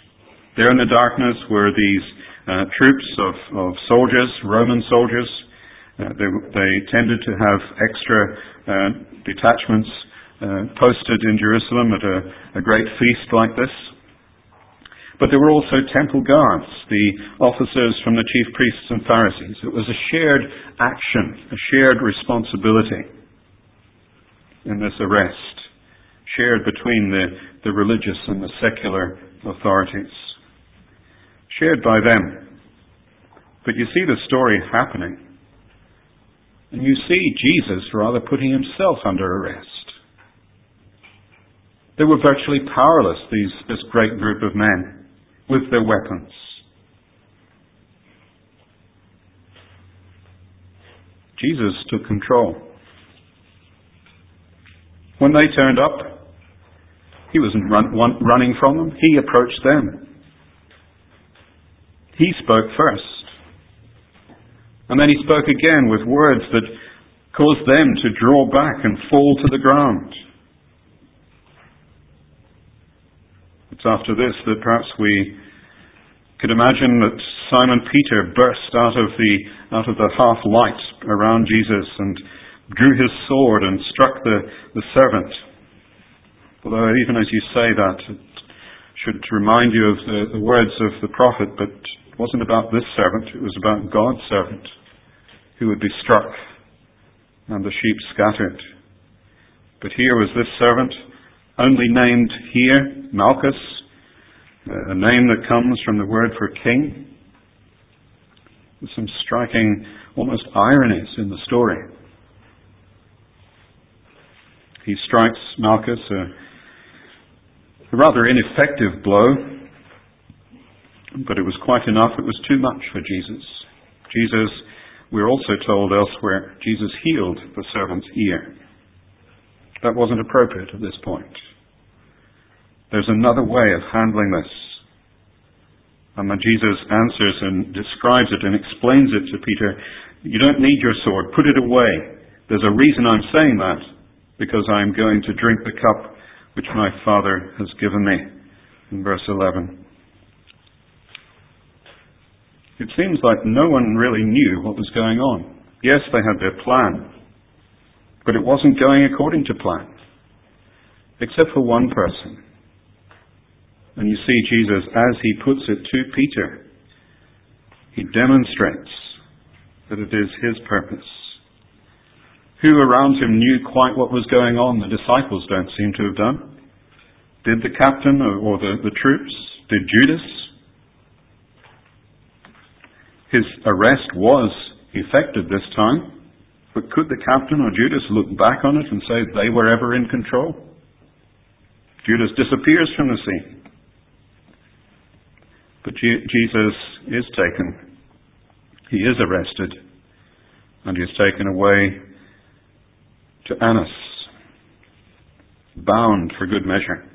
were these troops of soldiers, Roman soldiers. They tended to have extra detachments posted in Jerusalem at a great feast like this. But there were also temple guards, the officers from the chief priests and Pharisees. It was a shared action, a shared responsibility in this arrest, shared between the religious and the secular authorities, shared by them. But you see the story happening, and you see Jesus rather putting himself under arrest. They were virtually powerless, this great group of men, with their weapons. Jesus took control. When they turned up, he wasn't running from them. He approached them. He spoke first. And then he spoke again with words that caused them to draw back and fall to the ground. It's after this that perhaps we could imagine that Simon Peter burst out of the half light around Jesus and drew his sword and struck the servant. Although even as you say that, it should remind you of the words of the prophet, but it wasn't about this servant, it was about God's servant who would be struck and the sheep scattered. But here was this servant, only named here, Malchus, a name that comes from the word for king. There's some striking, almost ironies in the story. He strikes Malchus a rather ineffective blow, but it was quite enough. It was too much for Jesus. Jesus, we're also told elsewhere, Jesus healed the servant's ear. That wasn't appropriate at this point. There's another way of handling this. And when Jesus answers and describes it and explains it to Peter, you don't need your sword, put it away. There's a reason I'm saying that, because I'm going to drink the cup which my Father has given me. In verse 11. It seems like no one really knew what was going on. Yes, they had their plan, but it wasn't going according to plan, except for one person. And you see Jesus, as he puts it to Peter, he demonstrates that it is his purpose. Who around him knew quite what was going on? The disciples don't seem to have done. Did the captain or the troops? Did Judas? His arrest was effected this time, but could the captain or Judas look back on it and say they were ever in control? Judas disappears from the scene. But Jesus is taken. He is arrested. And he is taken away to Annas, bound for good measure.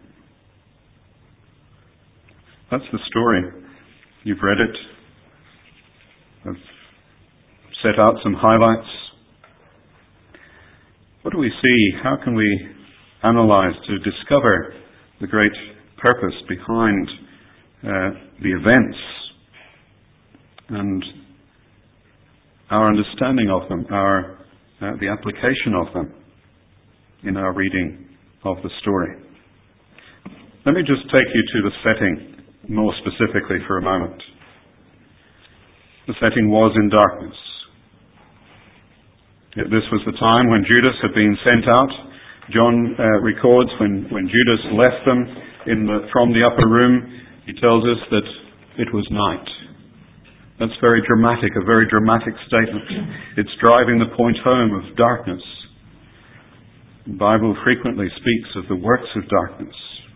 That's the story. You've read it. I've set out some highlights. What do we see? How can we analyze to discover the great purpose behind the events and our understanding of them, the application of them in our reading of the story? Let me just take you to the setting more specifically for a moment. The setting was in darkness. Yet this was the time when Judas had been sent out. John records when Judas left them from the upper room, he tells us that it was night. That's very dramatic, a very dramatic statement. It's driving the point home of darkness. The Bible frequently speaks of the works of darkness.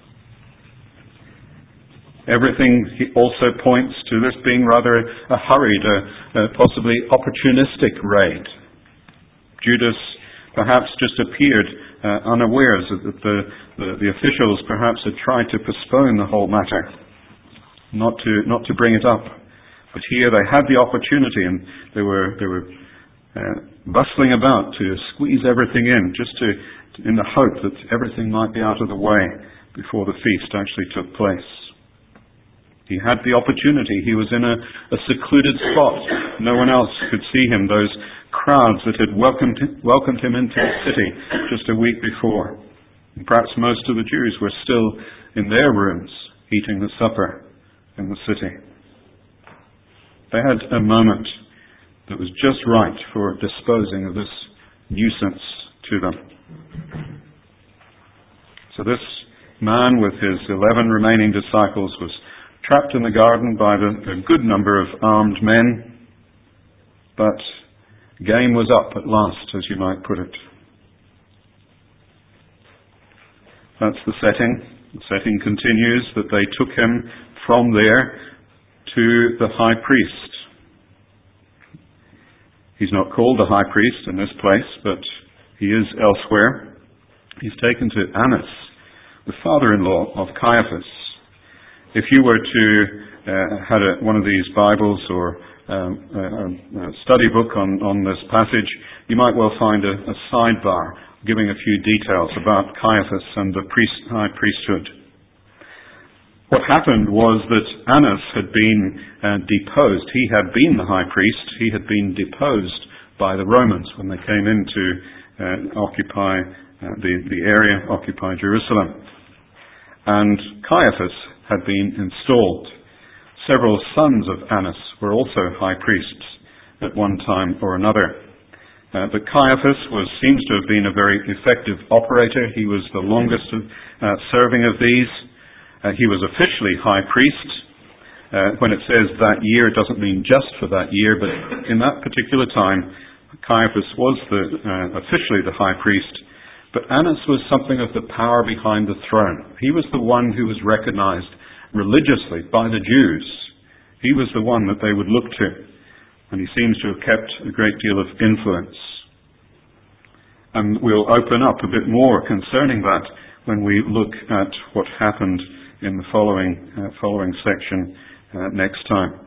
Everything also points to this being rather a hurried, possibly opportunistic raid. Judas perhaps just appeared unawares that the officials perhaps had tried to postpone the whole matter, not to bring it up. But here they had the opportunity, and they were bustling about to squeeze everything in, in the hope that everything might be out of the way before the feast actually took place. He had the opportunity. He was in a secluded spot. No one else could see him. Those crowds that had welcomed him into the city just a week before. And perhaps most of the Jews were still in their rooms eating the supper in the city. They had a moment that was just right for disposing of this nuisance to them. So this man with his 11 remaining disciples was trapped in the garden by a good number of armed men, but game was up at last, as you might put it. That's the setting. The setting continues that they took him from there to the high priest. He's not called the high priest in this place, but he is elsewhere. He's taken to Annas, the father-in-law of Caiaphas. If you were to had one of these Bibles or a study book on this passage, you might well find a sidebar giving a few details about Caiaphas and the high priesthood. What happened was that Annas had been deposed. He had been the high priest. He had been deposed by the Romans when they came in to occupy the area, occupy Jerusalem. And Caiaphas had been installed. Several sons of Annas were also high priests at one time or another. But Caiaphas seems to have been a very effective operator. He was the longest serving of these. He was officially high priest. When it says that year, it doesn't mean just for that year, but in that particular time, Caiaphas was officially the high priest. But Annas was something of the power behind the throne. He was the one who was recognized religiously by the Jews. He was the one that they would look to. And he seems to have kept a great deal of influence. And we'll open up a bit more concerning that when we look at what happened in the following section next time.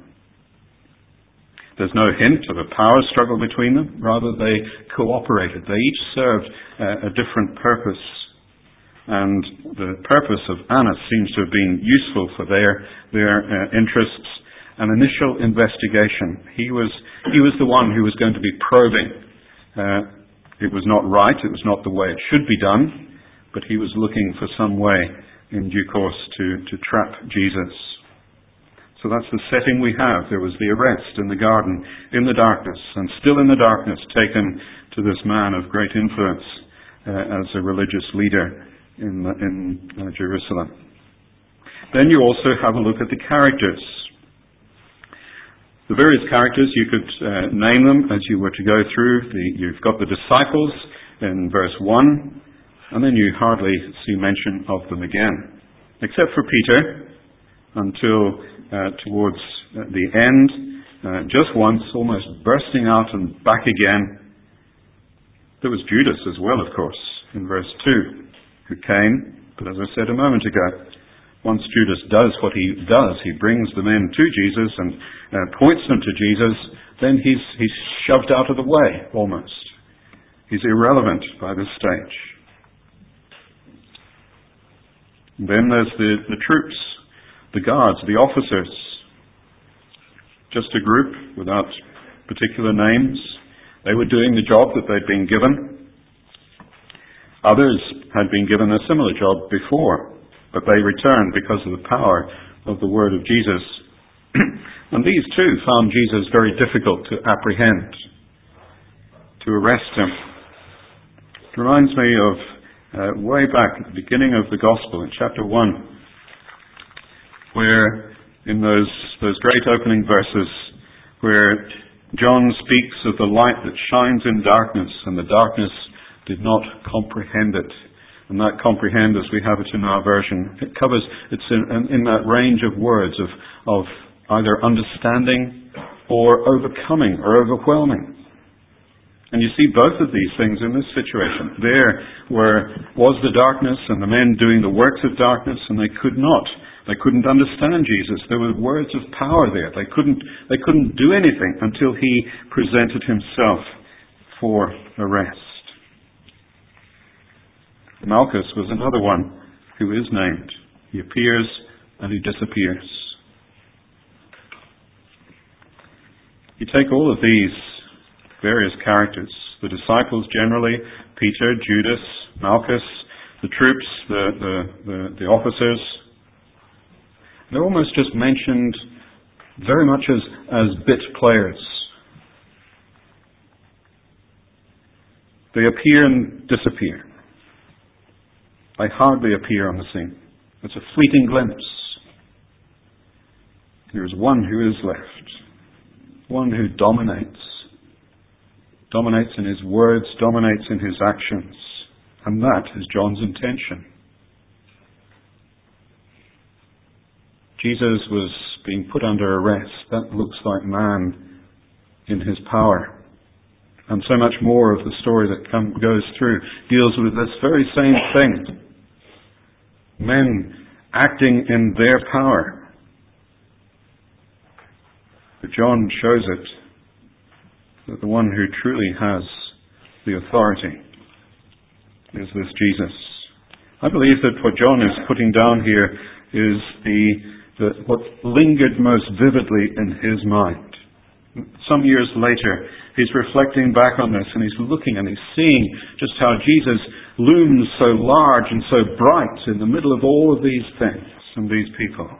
There's no hint of a power struggle between them. Rather, they cooperated. They each served a different purpose. And the purpose of Annas seems to have been useful for their interests. An initial investigation. He was the one who was going to be probing. It was not right. It was not the way it should be done. But he was looking for some way in due course to trap Jesus. So that's the setting we have. There was the arrest in the garden, in the darkness, and still in the darkness, taken to this man of great influence as a religious leader in Jerusalem. Then you also have a look at the characters. The various characters, you could name them as you were to go through. You've got the disciples in verse 1, and then you hardly see mention of them again, except for Peter, until towards the end, just once, almost bursting out and back again. There was Judas as well, of course, in verse 2, who came, but as I said a moment ago, once Judas does what he does, he brings the men to Jesus and points them to Jesus, then he's shoved out of the way, almost. He's irrelevant by this stage. And then there's the troops, the guards, the officers. Just a group without particular names. They were doing the job that they'd been given. Others had been given a similar job before, but they returned because of the power of the word of Jesus. And these too found Jesus very difficult to apprehend, to arrest him. It reminds me of way back at the beginning of the Gospel in chapter 1, where in those great opening verses where John speaks of the light that shines in darkness, and the darkness did not comprehend it. And that comprehend, as we have it in our version, it's in that range of words of either understanding or overcoming or overwhelming. And you see both of these things in this situation. There was the darkness and the men doing the works of darkness, and they couldn't understand Jesus. There were words of power there. They couldn't do anything until he presented himself for arrest. Malchus was another one who is named. He appears and he disappears. You take all of these various characters, the disciples generally, Peter, Judas, Malchus, the troops, the officers, they're almost just mentioned very much as bit players. They appear and disappear. They hardly appear on the scene. It's a fleeting glimpse. There is one who is left. One who dominates. Dominates in his words, dominates in his actions. And that is John's intention. Jesus was being put under arrest. That looks like man in his power. And so much more of the story that goes through deals with this very same thing. Men acting in their power. But John shows it, that the one who truly has the authority is this Jesus. I believe that what John is putting down here is what lingered most vividly in his mind. Some years later, he's reflecting back on this, and he's looking and he's seeing just how Jesus looms so large and so bright in the middle of all of these things and these people.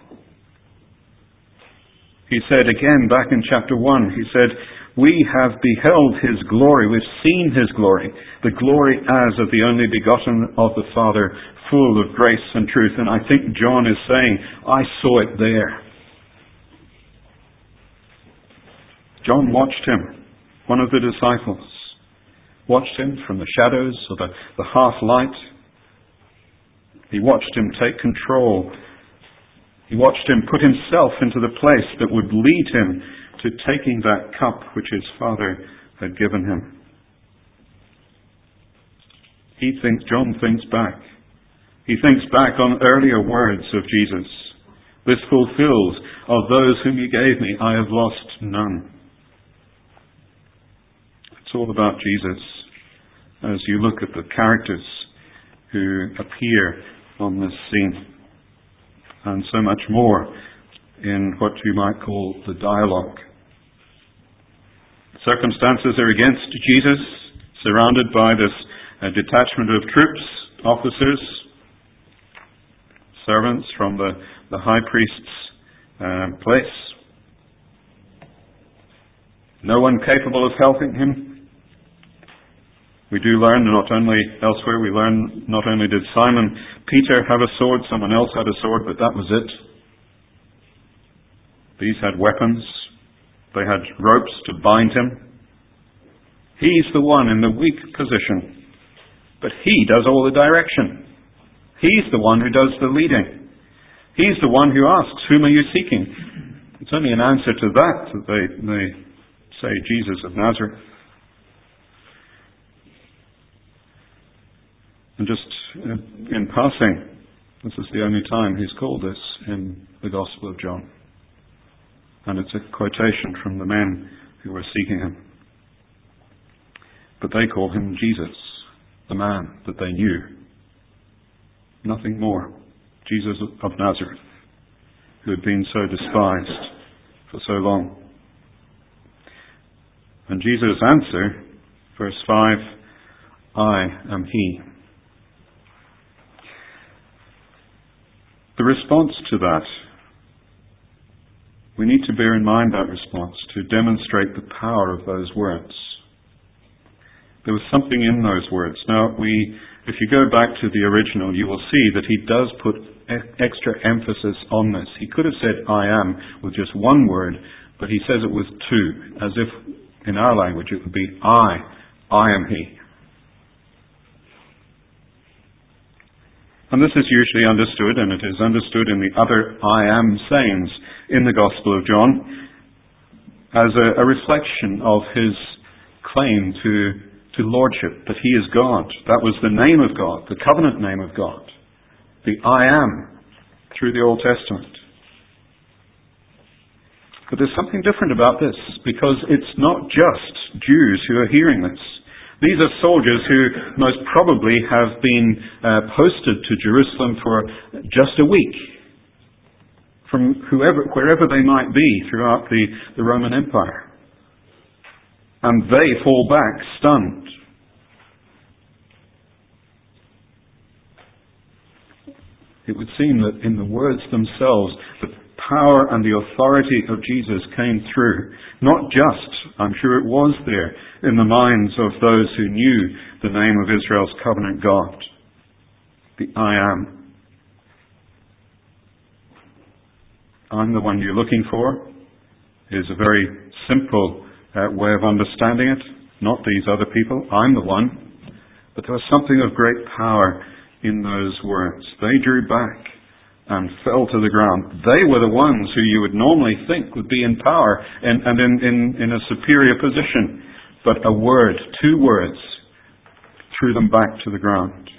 He said again back in chapter 1, he said, "We have beheld his glory, we've seen his glory, the glory as of the only begotten of the Father, full of grace and truth." And I think John is saying, I saw it there. John watched him, one of the disciples, watched him from the shadows of the half-light. He watched him take control. He watched him put himself into the place that would lead him to taking that cup which his Father had given him. John thinks back. He thinks back on earlier words of Jesus. This fulfills, "Of those whom you gave me, I have lost none." It's all about Jesus as you look at the characters who appear on this scene. And so much more in what you might call the dialogue. Circumstances are against Jesus, surrounded by this detachment of troops, officers, servants from the high priest's place. No one capable of helping him. We do learn not only elsewhere, we learn not only did Simon Peter have a sword, someone else had a sword, but that was it. These had weapons. They had ropes to bind him. He's the one in the weak position, but he does all the direction. He's the one who does the leading. He's the one who asks, "Whom are you seeking?" It's only in answer to that they say Jesus of Nazareth. And just in passing, this is the only time he's called this in the Gospel of John. And it's a quotation from the men who were seeking him. But they call him Jesus, the man that they knew. Nothing more. Jesus of Nazareth, who had been so despised for so long. And Jesus' answer, verse 5, "I am he." The response to that, we need to bear in mind that response to demonstrate the power of those words. There was something in those words. Now, if you go back to the original, you will see that he does put extra emphasis on this. He could have said "I am" with just one word, but he says it with two, as if in our language it would be I am he. And this is usually understood, and it is understood in the other "I am" sayings in the Gospel of John, as a reflection of his claim to lordship, that he is God. That was the name of God, the covenant name of God. The "I am" through the Old Testament. But there's something different about this, because it's not just Jews who are hearing this. These are soldiers who most probably have been posted to Jerusalem for just a week, from wherever they might be throughout the Roman Empire. And they fall back stunned. It would seem that in the words themselves, the power and the authority of Jesus came through. Not just, I'm sure it was there, in the minds of those who knew the name of Israel's covenant God. The "I am." "I'm the one you're looking for" is a very simple way of understanding it. Not these other people. I'm the one. But there was something of great power in those words. They drew back and fell to the ground. They were the ones who you would normally think would be in power and in a superior position. But a word, 2 words, threw them back to the ground.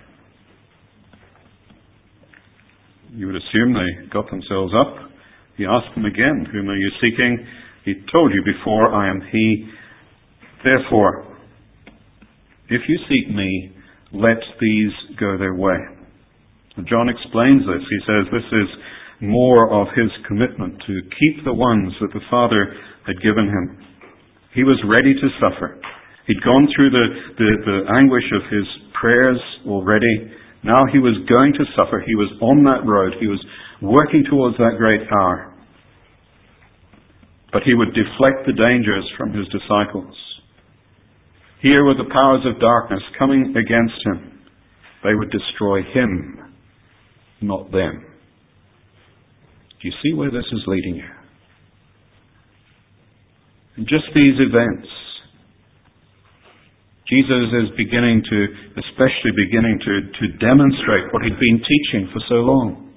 You would assume they got themselves up. He asked them again, "Whom are you seeking?" He told you before, "I am he." Therefore, if you seek me, let these go their way. And John explains this. He says this is more of his commitment to keep the ones that the Father had given him. He was ready to suffer. He'd gone through the anguish of his prayers already. Now he was going to suffer. He was on that road. He was working towards that great hour. But he would deflect the dangers from his disciples. Here were the powers of darkness coming against him. They would destroy him, not them. Do you see where this is leading you? In just these events, Jesus is especially beginning to demonstrate what he'd been teaching for so long.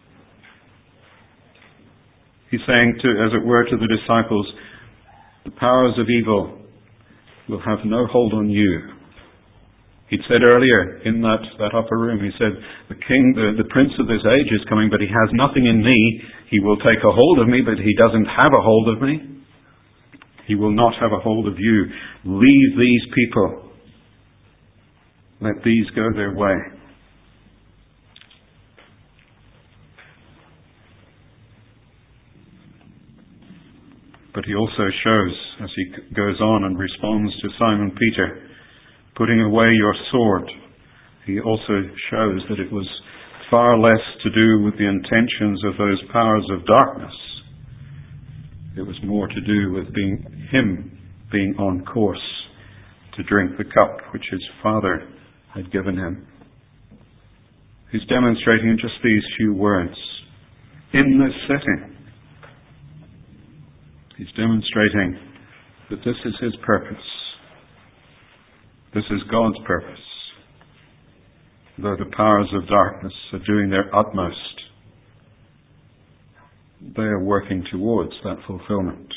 He's saying, as it were, to the disciples, the powers of evil will have no hold on you. He'd said earlier in that upper room, he said, the prince of this age is coming, but he has nothing in me. He will take a hold of me, but he doesn't have a hold of me. He will not have a hold of you. Leave these people. Let these go their way. But he also shows, as he goes on and responds to Simon Peter, putting away your sword, he also shows that it was far less to do with the intentions of those powers of darkness. It was more to do with him being on course to drink the cup which his Father had given him. He's demonstrating in just these few words, in this setting, he's demonstrating that this is his purpose. This is God's purpose. Though the powers of darkness are doing their utmost, they are working towards that fulfillment.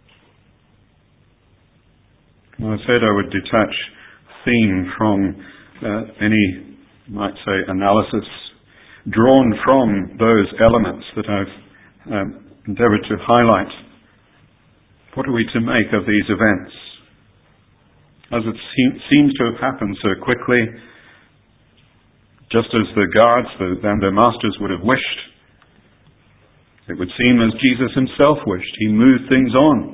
Well, I said I would detach theme from any, might say, analysis drawn from those elements that I've endeavored to highlight. What are we to make of these events? As it seems to have happened so quickly, just as the guards and their masters would have wished, it would seem as Jesus himself wished. He moved things on.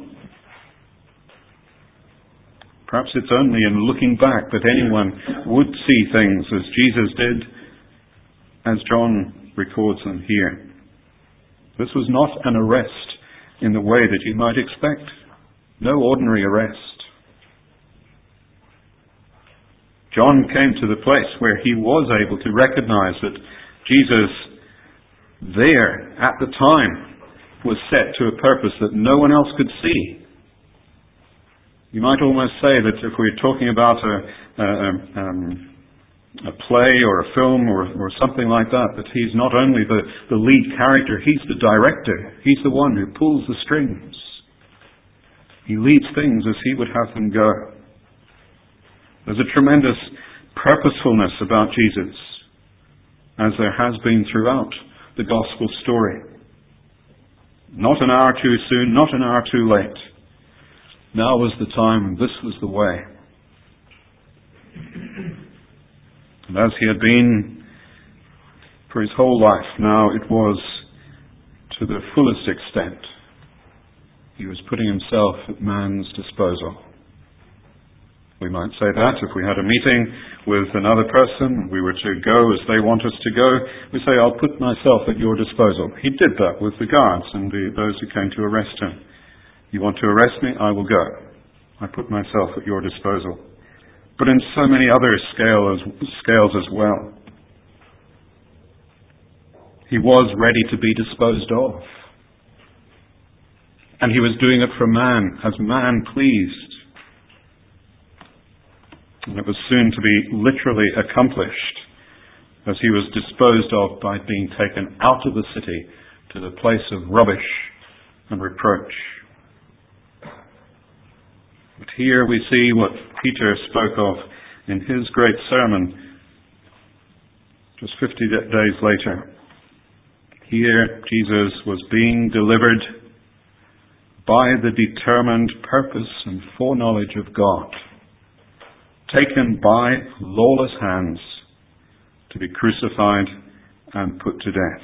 Perhaps it's only in looking back that anyone would see things as Jesus did, as John records them here. This was not an arrest in the way that you might expect. No ordinary arrest. John came to the place where he was able to recognize that Jesus there at the time was set to a purpose that no one else could see. You might almost say that if we're talking about a play or a film or something like that, that he's not only the lead character, he's the director. He's the one who pulls the strings. He leads things as he would have them go. There's a tremendous purposefulness about Jesus, as there has been throughout the gospel story. Not an hour too soon, not an hour too late. Now was the time, and this was the way. And as he had been for his whole life, now it was to the fullest extent. He was putting himself at man's disposal. We might say that if we had a meeting with another person, we were to go as they want us to go, we say, I'll put myself at your disposal. He did that with the guards and those who came to arrest him. You want to arrest me? I will go. I put myself at your disposal. But in so many other scales as well. He was ready to be disposed of. And he was doing it for man, as man pleased. And it was soon to be literally accomplished as he was disposed of by being taken out of the city to the place of rubbish and reproach. But here we see what Peter spoke of in his great sermon just 50 days later. Here Jesus was being delivered by the determined purpose and foreknowledge of God, taken by lawless hands to be crucified and put to death.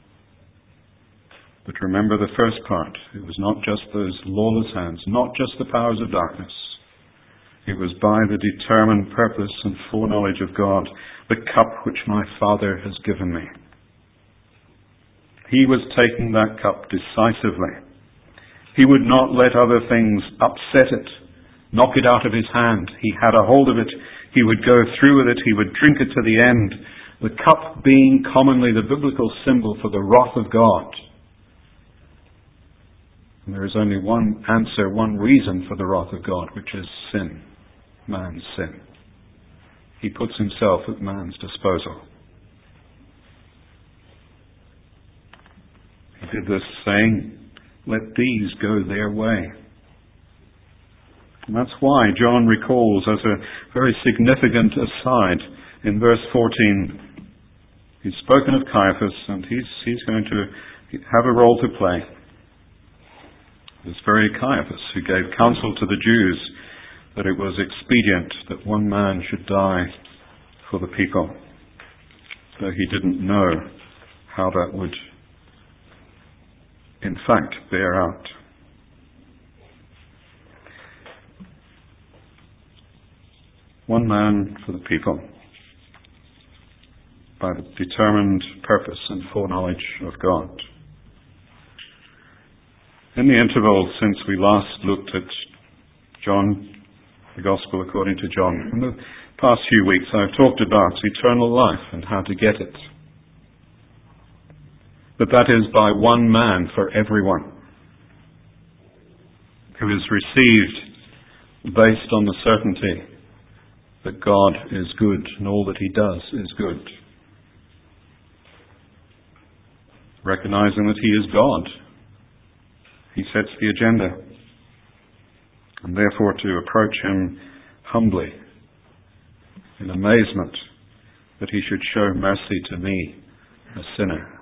But remember the first part. It was not just those lawless hands, not just the powers of darkness. It was by the determined purpose and foreknowledge of God, the cup which my Father has given me. He was taking that cup decisively. He would not let other things upset it, knock it out of his hand. He had a hold of it. He would go through with it. He would drink it to the end. The cup being commonly the biblical symbol for the wrath of God. And there is only one answer, one reason for the wrath of God, which is sin, man's sin. He puts himself at man's disposal. He did this saying, "Let these go their way." And that's why John recalls as a very significant aside in verse 14, he's spoken of Caiaphas and he's going to have a role to play. This very Caiaphas who gave counsel to the Jews that it was expedient that one man should die for the people, though he didn't know how that would in fact bear out. One man for the people, by the determined purpose and foreknowledge of God. In the interval since we last looked at John, the Gospel according to John, in the past few weeks I've talked about eternal life and how to get it. But that is by one man for everyone, who is received based on the certainty that God is good and all that he does is good. Recognizing that he is God. He sets the agenda. And therefore to approach him humbly, in amazement that he should show mercy to me, a sinner.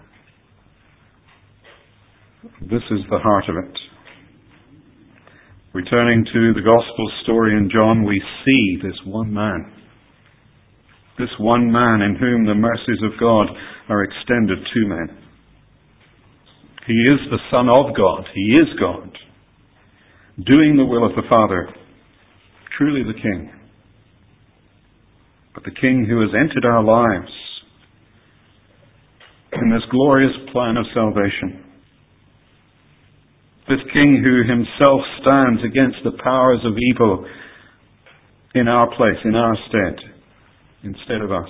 This is the heart of it. Returning to the Gospel story in John, we see this one man. This one man in whom the mercies of God are extended to men. He is the Son of God. He is God. Doing the will of the Father. Truly the King. But the King who has entered our lives in this glorious plan of salvation. This King who himself stands against the powers of evil in our place, in our stead, instead of us.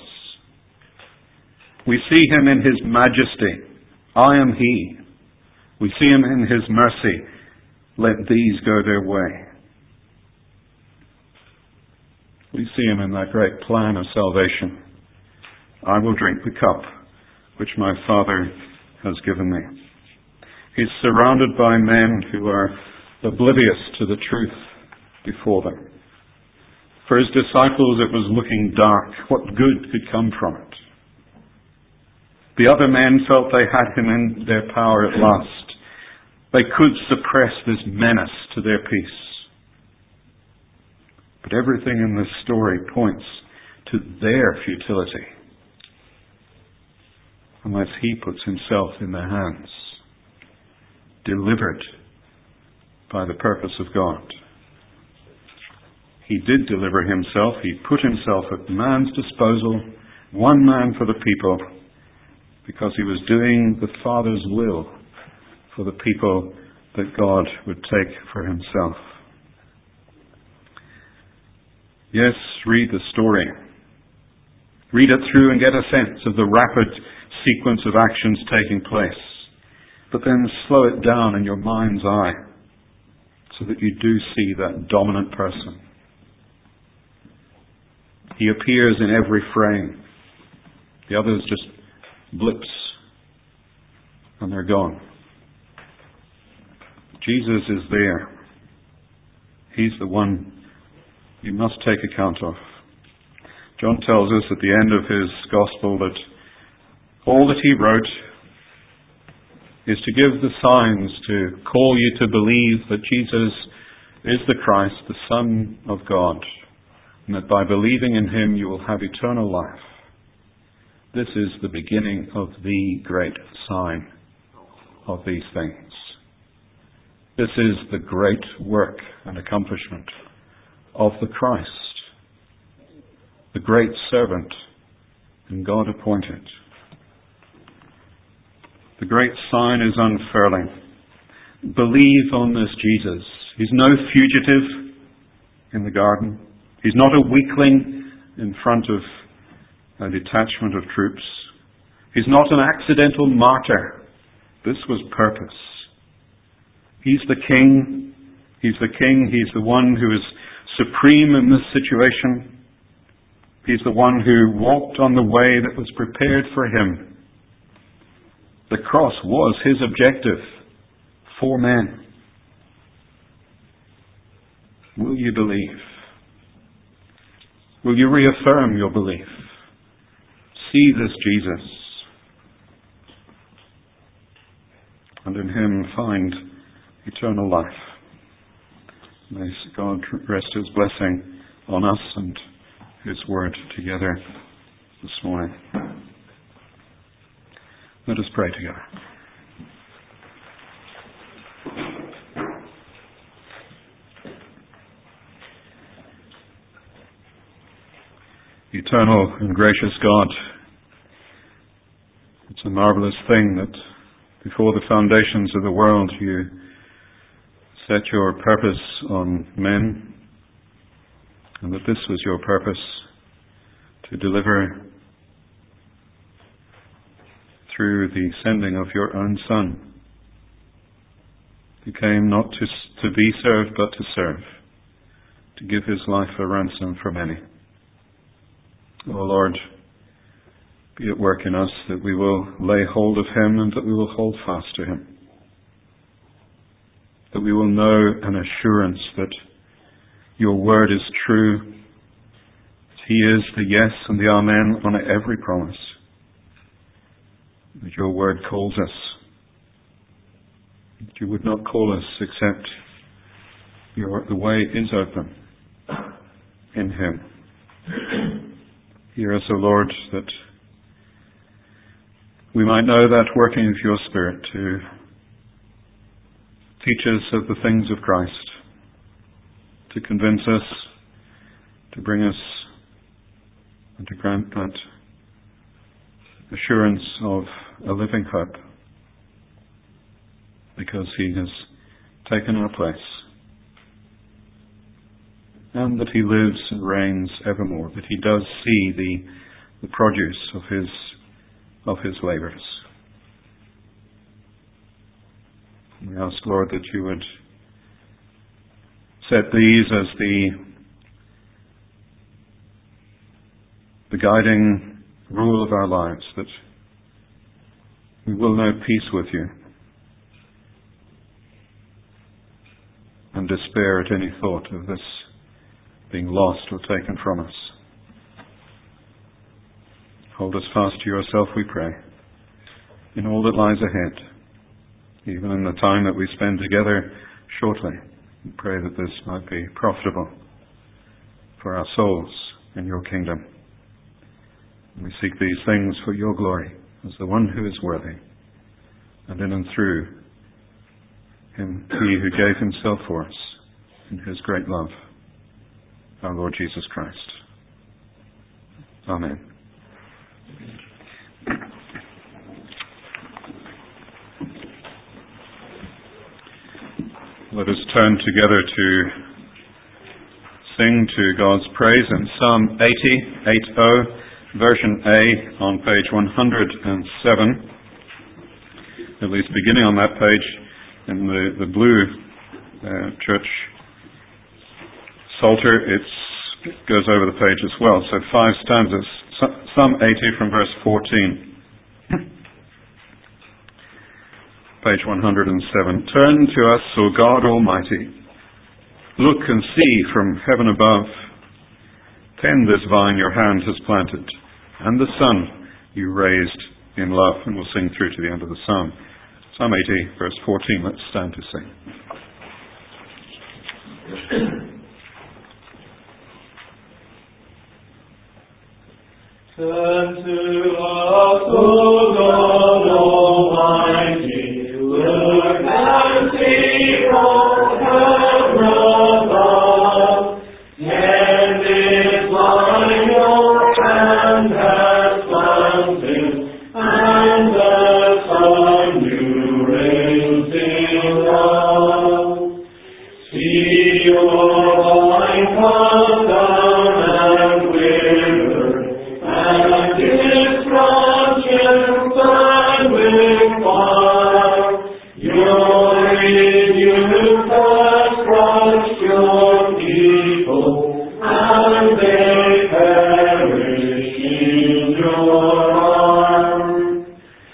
We see him in his majesty. I am he. We see him in his mercy. Let these go their way. We see him in that great plan of salvation. I will drink the cup which my Father has given me. He's surrounded by men who are oblivious to the truth before them. For his disciples it was looking dark. What good could come from it? The other men felt they had him in their power at last. They could suppress this menace to their peace. But everything in this story points to their futility, unless he puts himself in their hands, delivered by the purpose of God. He did deliver himself. He put himself at man's disposal, one man for the people, because he was doing the Father's will for the people that God would take for himself. Yes, read the story. Read it through and get a sense of the rapid sequence of actions taking place. But then slow it down in your mind's eye so that you do see that dominant person. He appears in every frame. The others just blips, and they're gone. Jesus is there. He's the one you must take account of. John tells us at the end of his gospel that all that he wrote is to give the signs to call you to believe that Jesus is the Christ, the Son of God, and that by believing in him you will have eternal life. This is the beginning of the great sign of these things. This is the great work and accomplishment of the Christ, the great servant and God appointed. The great sign is unfurling. Believe on this Jesus. He's no fugitive in the garden. He's not a weakling in front of a detachment of troops. He's not an accidental martyr. This was purpose. He's the king. He's the king. He's the one who is supreme in this situation. He's the one who walked on the way that was prepared for him. The cross was his objective for men. Will you believe? Will you reaffirm your belief? See this Jesus, and in him find eternal life. May God rest his blessing on us and his word together this morning. Let us pray together. Eternal and gracious God, it's a marvelous thing that before the foundations of the world you set your purpose on men, and that this was your purpose, to deliver through the sending of your own Son, who came not to be served but to serve, to give his life a ransom for many. O Lord, be at work in us that we will lay hold of him and that we will hold fast to him. That we will know an assurance that your word is true. That he is the yes and the amen on every promise. That your word calls us. That you would not call us except the way is open in him. Hear us, O Lord, that we might know that working of your Spirit to teach us of the things of Christ, to convince us, to bring us, and to grant that assurance of a living hope, because he has taken our place, and that he lives and reigns evermore, that he does see the produce of his labours. We ask, Lord, that you would set these as the guiding rule of our lives, that we will know peace with you and despair at any thought of this being lost or taken from us. Hold us fast to yourself, we pray, in all that lies ahead, even in the time that we spend together shortly. We pray that this might be profitable for our souls in your kingdom. We seek these things for your glory as the one who is worthy, and in and through him, he who gave himself for us in his great love, our Lord Jesus Christ. Amen. Let us turn together to sing to God's praise in Psalm 80, version A on page 107. At least beginning on that page in the blue church Psalter, it goes over the page as well. So 5 stanzas, Psalm 80 from verse 14. Page 107. Turn to us, O God Almighty. Look and see from heaven above. Tend this vine your hand has planted, and the Son you raised in love. And we'll sing through to the end of the psalm. Psalm 80, verse 14. Let's stand to sing. Turn to us, O God Almighty, look and see from heaven above. Tend this vine your hand has planted, and the Son you raised in love. See your vine come down and wither, and its branches burn with fire. Your rebuke has crushed your people, and they perish in your arm.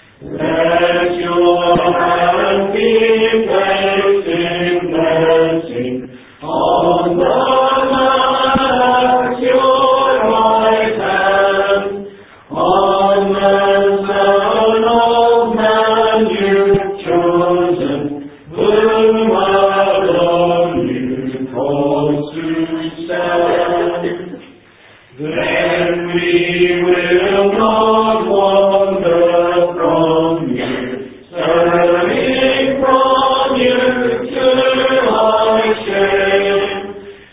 Let your hand be placed in blessing on the man at your right hand, on the Son of Man you've chosen, whom alone you call to stand. Then we will not wander from you, turning from you to our shame.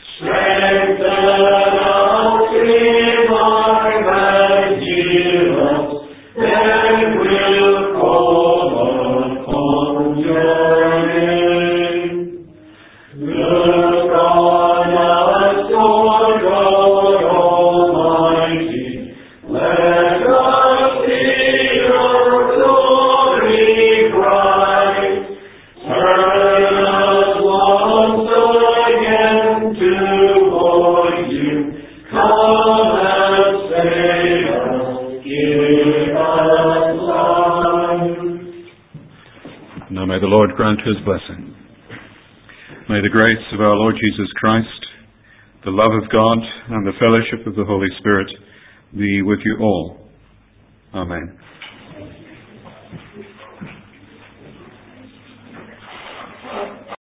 Strengthen us, revive and heal us, then we'll call upon your name. Look on us, Lord God Almighty, let us see your glory bright. Turn us once again toward you, come and save us, give us life. Now may the Lord grant his blessing. May the grace of our Lord Jesus Christ, the love of God, and the fellowship of the Holy Spirit be with you all. Amen.